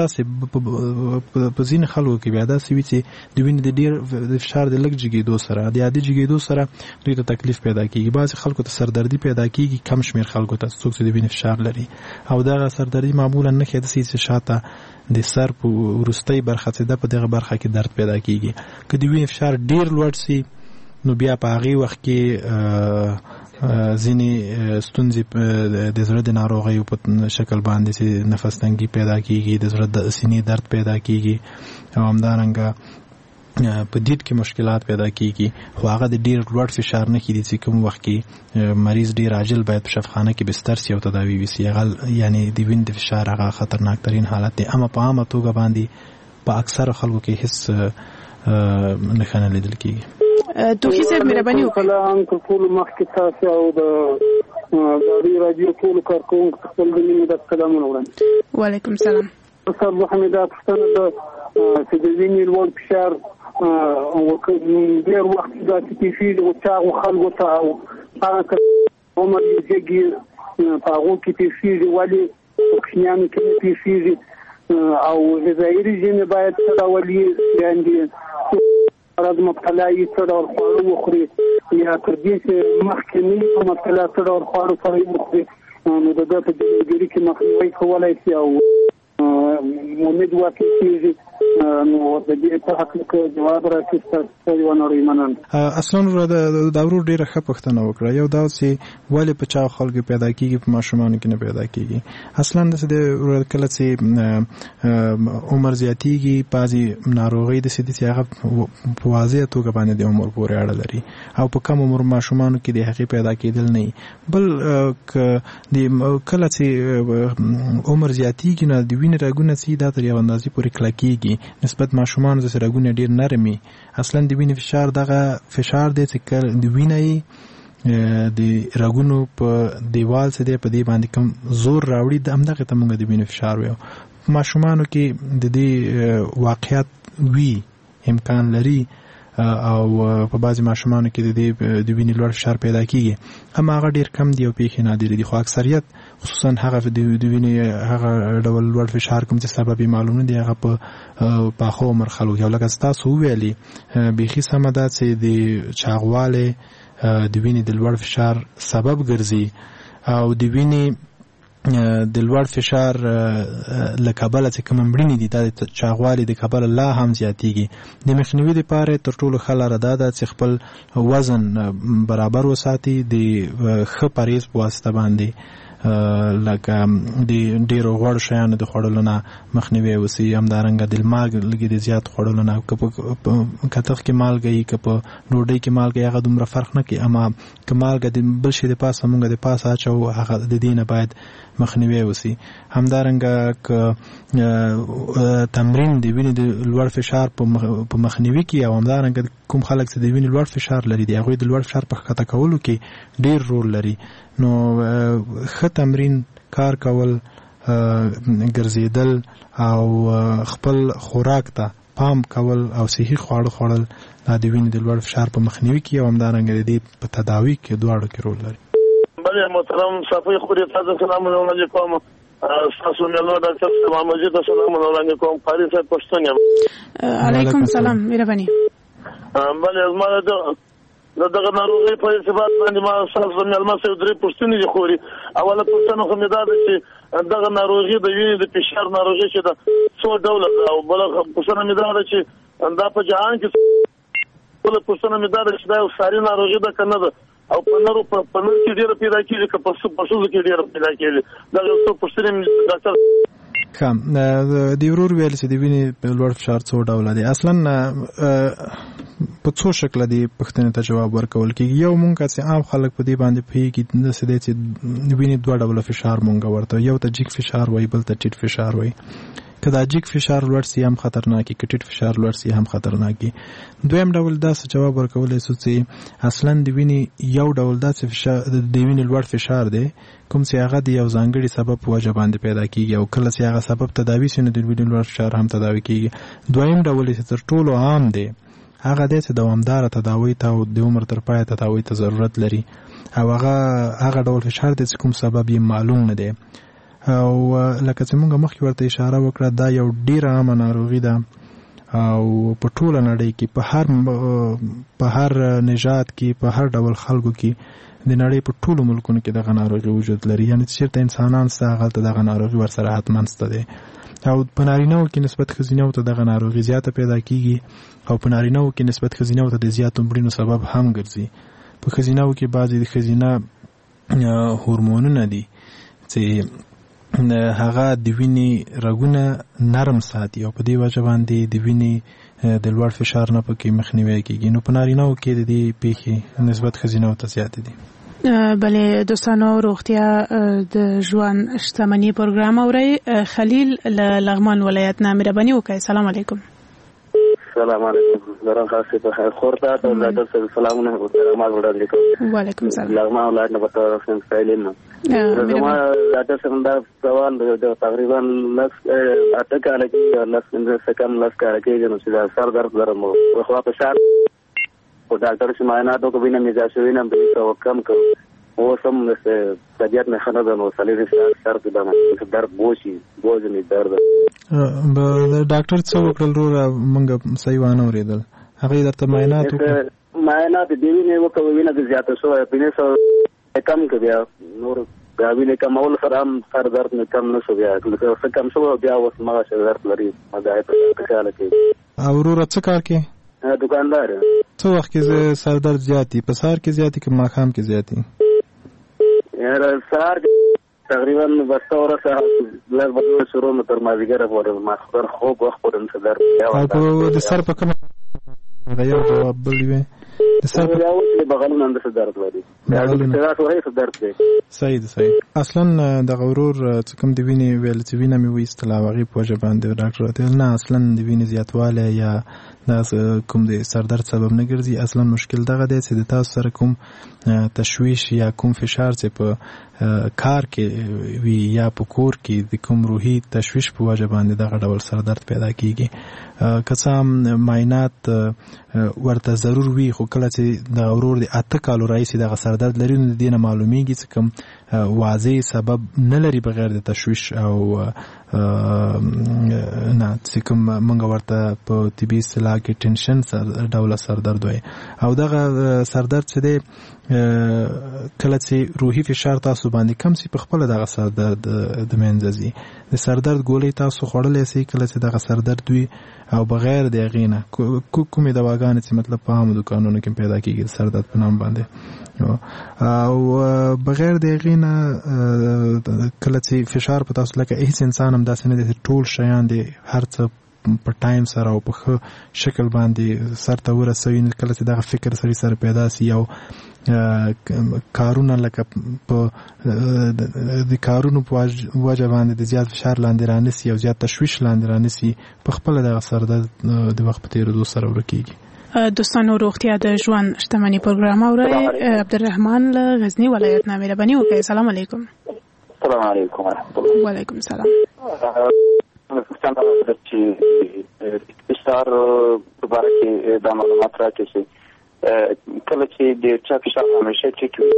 همداسې په ځینې خلکو کې بیا داسې وي چې د وینې د ډېر فشار د لږ جګېدو سره د عادي جګېدو سره دوی ته تکلیف پیدا کیږي بعض خلکو ته سردردي پیدا کیږي کم شمیر خلکو ته څوک چې د وینې فشار لري او دغه سردردي معمولا نه کېدای چې شاته د سر په وروستۍ برخه چې ده په دغه برخه کې درد پیدا کیږي که د وینې فشار ډیر لوړ سي نو بیا په هغې وخت کې ځینې ستونزې د زړه د ناروغیو په شکل باندې چې نفس تنګي پیدا کیږي، د زړه د سینې درد پیدا کیږي او همدارنګه په ډیډ کې مشکلات پیدا کیږي. خو هغه د ډیر لوړ فشار نه کیږي چې کوم وخت کې مریض ډیر عاجل باید په شفاخانه کې بستر شي او تداوی وشي. هغه یعنی د وینې د فشار هغه خطرناک ترین حالت دی، اما په عامه توګه باندې په اکثر خلکو کې هیڅ نښانه لیدل کیږي. توفیق صاحب مهرباني وکړئ. سلام ټول مخکې تاسو او د رادیو ټول کارکونکو خپل د مینې د سلامونه وړاندې. وعلیکم سلام. استاد محمد پښتنه د چې د وینې لوړ فشار ډېر وخت دا کیفي او چاغو خلکو ته او هغه عمر یې په هغه کې پیښیږي ولې کوچنیانو کې پیښیږي او غذایي رژیم باید تداولي باندې راز مبتلای سره خواړه وخوري یا تر دې چې مخکې نه مبتلا سره خواړه سره وخوري نو د دې په جوړګری کې مخنیوي کولای شي او امید واکې کیږي. نو د دې په حق کې جواب راکړئ تاسو یو نورې مننه. اصلا دا ورو ډیره ښه پوښتنه وکړه. یو دا چې ولې په چا خلکو پیدا کیږي په ماشومانو کې نه پیدا کیږي. اصلا د کله چې عمر زیاتیږي بعضی ناروغي د سیدي هغه په واضح توګه باندې د عمر پورې اړه لري او په کم عمر ماشومانو کې د هغې پیدا کېدل نه بل کله چې عمر زیاتیږي نو د وینې رګونه چې دا تر یو اندازې پورې کلکېږي نسبت ماشومانو د رګونه ډیر نرمي. اصلا د وینې فشار دغه فشار دی چې د وینې د رګونو په دیوال څخه دی په دې باندې کوم زور راوړي د همدغه ته موږ د وینې فشار وایو. ماشومانو کې د دې واقعیت وی امکان لري او په بعضی ماشومانو کې د وینې لوړ فشار پیدا کیږي اما هغه ډیر کم دی او پیښې نادرې دي. خو اکثریت خصوصا هغه د وینې هغه ډول لوړ فشار کوم چې سبب معلوم نه دی هغه په پاخو عمر خلکو یو لکه تاسو ویلي بیخي سمه ده چې د چاغواله د وینې د لوړ فشار سبب ګرځي او د وینې د لوړ فشار لکبل چې کوم مړینې دي د چاغوالي د کبل لا هم زیاتیږي. د مخنیوي لپاره تر ټولو ښه لاره ده چې خپل وزن برابر وساتي د ښه پرهیز په واسطه باندې لکه د ډیرو غوړ شیانو د خوړلو نه مخنیوي وسی. همدارنګه د مالګ لږ د زیات خوړلو نه کتغ کې مالګه یې که په ډوډۍ کې مالګه هغه دومره فرق نه کوي اما که مالګه د بل شي د پاسه مونږ د پاسه اچو هغه د دې نه باید مخنیوي وسی. همدارنګه که تمرین د وینې د لوړ فشار په مخنیوي کې او همدارنګه کوم خلک چې د وینې لوړ فشار لري دی هغوی د لوړ فشار په ښکته کولو کې ډیر رول لري. نو ښه تمرین کار کول ګرځیدل او خپل خوراک ته پام کول او صحي خواړه خوړل دا د وینې د لوړ فشار په مخنیوي کې او همدارنګه د دې په تداوی کې دواړو کې رول لري. بله محترم صافي خوري تاسو سلام علیکم تاسو مېلمه ډاکټر سلام مجید سلام علیکم قاری صاحب پښتون یم. علیکم سلام مهرباني. بله زما دغه ناروغي په ثبات باندې ما تاسو مېلمه سره درې پښتنې دي خوري. اوله پښتنه خو مې دا ده چې دغه ناروغي د وینې د فشار ناروغي چې ده څو ډوله ده او بله پښتنه مې دا ده چې دا په جهان کې بله پښتنه مې دا ده چې دا یو ساري ناروغي ده که نه ده او په نر کې ډېره پیدا کېږي که په ښځو کې ډېره پیدا کېږي. دغه څو پښتنې ډاکټر د ورور ویل چې د وینې لوړ فشار څو ډوله دی. اصلا په څو شکل دی پښتنې ته جواب ورکول کېږي. یو مونږ چې عام خلک په دې باندې پوهېږي داسې دی چې د وینې دوه ډوله فشار مونږ ورته یو ته جګ فشار وایي بل ته ټیټ فشار وایي. که دا جګ فشار لوړ سي هم خطرناکي که ټیټ فشار لوړ سي هم خطرناکي. دویم ډول داسې جواب ورکولی شو چې اصلا د وینې یو ډول داسې فشار د وینې لوړ فشار دی کوم چې هغه د یو ځانګړي سبب په وجه باندې پیدا کیږي او کله چې هغه سبب تداوي شي نو د وینې لوړ فشار هم تداوي کیږي. دویم ډول چې تر ټولو عام دی هغه دی چې دوامداره تداوی ته او د عمر تر پایه تداوی ته ضرورت لري او هغه ډول فشار دی چې کوم سبب یې معلوم نه دی او لکه چې موږ مخکې ورته اشاره وکړه دا یو ډیره عامه ناروغي ده او په ټوله نړۍ کې په هر نژاد کې په هر ډول خلکو کې د نړۍ په ټولو ملکونو کې دغه ناروغي وجود لري. یعنې چې چېرته انسانان شته هغلته دغه ناروغي ورسره حتما شته دی او په نارینه‌و کې نسبت ښځینه‌و ته دغه ناروغي زیاته پیدا کیږي او په نارینه‌و کې نسبت ښځینه‌و ته د زیاتو مړینو سبب هم ګرځي. په ښځیناو کې بعضې د ښځینه هورمونونه دي چې هغه د وینې رګونه نرم ساتي او په دې وجه باندې د وینې د لوړ فشار نه پکې مخنیوی کېږي. نو په نارینه‌و کې د دې پیښې نسبت ښځیناو ته زیاتې دي. بله دوستانو روغتیا د ژوند شتمني پروګرام اوري. خلیل له لغمان ولایت نه مهرباني وکړئ. سلام علیکم. السلام علیکم. زران خاصه په خیر خورته ته د سلامونه او سلامات وړاندې کوم. وعلیکم السلام. لغمان ولایت نه پته رسن سایلین نو زما د څنګه سوال د تقریبا لس اته کال کې لس سکم لس کال کې نو چې سر درد درم او خو په شار او ډاکټر چې معاینات وکړي نه مزاجوي نه به کم کړ او سم طبيعت نه خنه ده نو سلیری سر د درد بوشي بوج نه درد به ډاکټر څو وکړل رو موږ صحیح وانه اوریدل هغه درته معاینات وکړ معاینات دی نه وکړو وینه د زیاته شو په نسو کم کړیا نور غاوینه کمول سره هم سر درد نه کم نشو بیا لکه کم شو بیا اوس ما سره درد لري مګای په کال کې او ورو څه کار کې دکاندار څو وخت کې سر درد زیاتی په سار کې زیاتی کې ماخام کې زیاتی یاره سار تقریبا وسته ورسه لږ بدو شروع نو تر مازیګر پورې ما خبر خوب وخت پورې سر درد او د سر په کوم دا یو جواب بلوي د سر په یو بغلونه اند سر درد لري دا څه سر درد دی. صحیح اصلا د غورور څه کوم د وینې ویل چې وینه مې وېستله هغې په وجه باندې ډاکټر ته نه اصلا د وینې زیاتوالی یا دا کوم د سر درد سبب نه ګرځي. اصلا مشکل دغه دی چې د تاسو سره کوم تشویش یا کوم فشار چې په کار کې وي یا په کور کې د کوم روحي تشویش په وجه باندې دغه ډول سر درد پیدا کیږي. که څه هم معاینات ورته ضرور وي خو کله چې د ورور د 8 کالو راهیسې دغه سر درد لري نو د دې نه معلومیږي چې کوم واضح سبب نه لري بغیر د تشویش او نه چې کوم موږ ورته په طبي اصطلاح کې ټینشن ډول سر درد وایي. او دغه سر درد چې دی کله چې روحي فشار تاسو باندې کم سي په خپل دغه سر درد د منځ ځي. د سر درد ګولۍ تاسو خوړلې سي کله چې دغه سر درد وي او بغیر د هغې نه کومې دواګانې چې مطلب په عامو دوکانونو کې پیدا کېږي د سر درد په نام باندې او بغیر د هغې نه کله چې فشار په تاسو لکه هیڅ انسان هم داسې نه دی ټول شیان دی هر څه په ټایم سره او په ښه شکل باندې سر ته ورسوي. کله چې دغه فکر سړي سره پیدا سي او کارونه لکه په د کارونو په وجه باندې د زیات فشار لاندې رانسي او زیات تشویش لاندې رانسي په خپله دغه سر د وخت په تېرېدو سره ورکېږي. دوستانو روغتیا د ژوند شتمني پروګرام اورئ. عبدالرحمن له غزني ولایت نه مهرباني وکړئ. سلام علیکم. السلام علیکم ورحمۃ الله. وعلیکم السلام. فشار په باره کې دا معلومات راکړئ چې کله چې د چا فشار همیشه ټیټ وي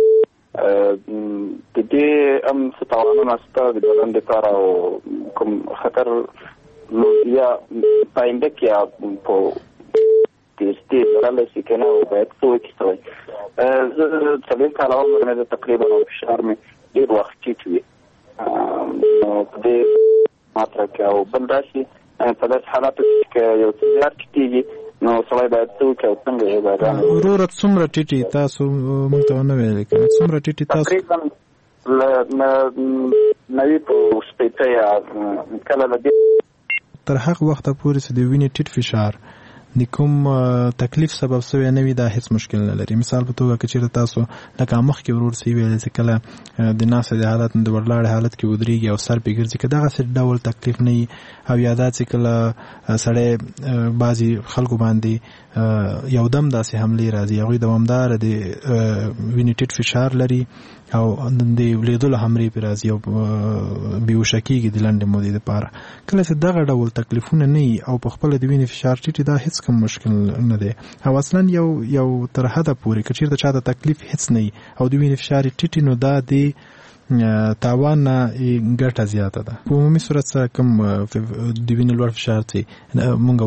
د دې هم څه تاوانونه شته د بدن دپاره او کوم خطر یا په آینده کې په تېزتي لرلی شي که نه او باید څه وکړي. زه 4 کاله عمر مې ده تقریبا او فشار مې ډېر وخت ټیټ وي نو په دې ماته کې او بل داسې په داسې حالاتو کې که یو څه زیات ټیټېږي نو سړی باید څه وکړي او څنګه یې باید وروره څومره ټیټې تاسو موږ ته ونه ویلې که څومره ټیټې تاسو تقریبا له 90 په شپېته یا کله له دې تر هغه وخته پورې چې د وینې ټیټ فشار د کوم تکلیف سبب شوی نه وي دا هیڅ مشکل نه لري. مثال په توګه که چېرته تاسو لکه مخکې ورور څه ویلې چې کله د ناسې د حالت نه د وړلاړې حالت کې ودرېږي او سر پرې ګرځي که دغسې ډول تکلیف نه وي او یا دا چې کله سړی بعضې خلکو باندې یو دم داسې حملې راځي هغوی دوامداره د وینې ټیټ فشار لري او د ولیدلو حملې پرې راځي او بېهوشه کېږي د لنډې مودې دپاره. کله چې دغه ډول تکلیفونه نه وي او په خپله د وینې فشار ټیټ دا هیڅ کوم مشکل نه دی او اصلا یو تر حده پورې که چېرته چا د تکلیف هیڅ نه وي او د وینې فشار یې ټیټ نو دا د تاوان نه ګټه زیاته ده. په عمومي صورت سره کوم د وینې لوړ فشار چې مونږ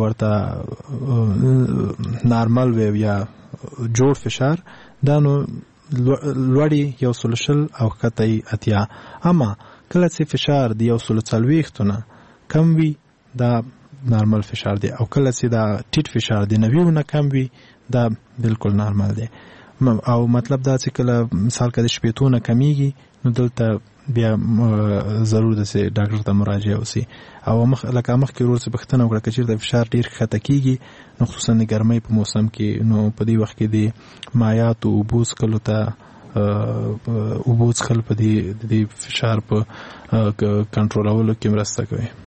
ورته نارمل وی یا جوړ فشار دا نو لوړی 120 او ښکته 80. اما کله چې فشار د 140 نه کم وي دا نارمل فشار دی او کله چې دا ټیټ فشار دی 90 نه کم وي دا بالکل نارمل دی. او مطلب دا چې کله مثال کده شپېتونه کمیږي نو دلته بیا ضرور ده چې ډاکټر ته مراجعه وسی او لکه مخکې ورور څه پښتنه وکړه چې د فشار ډیر ښکته کیږي نو خصوصا د ګرمۍ په موسم کې نو په دې وخت کې د مایعات او اوبو څښلو ته اوبو څښل په دې فشار په کنټرولولو کې مرسته کوي.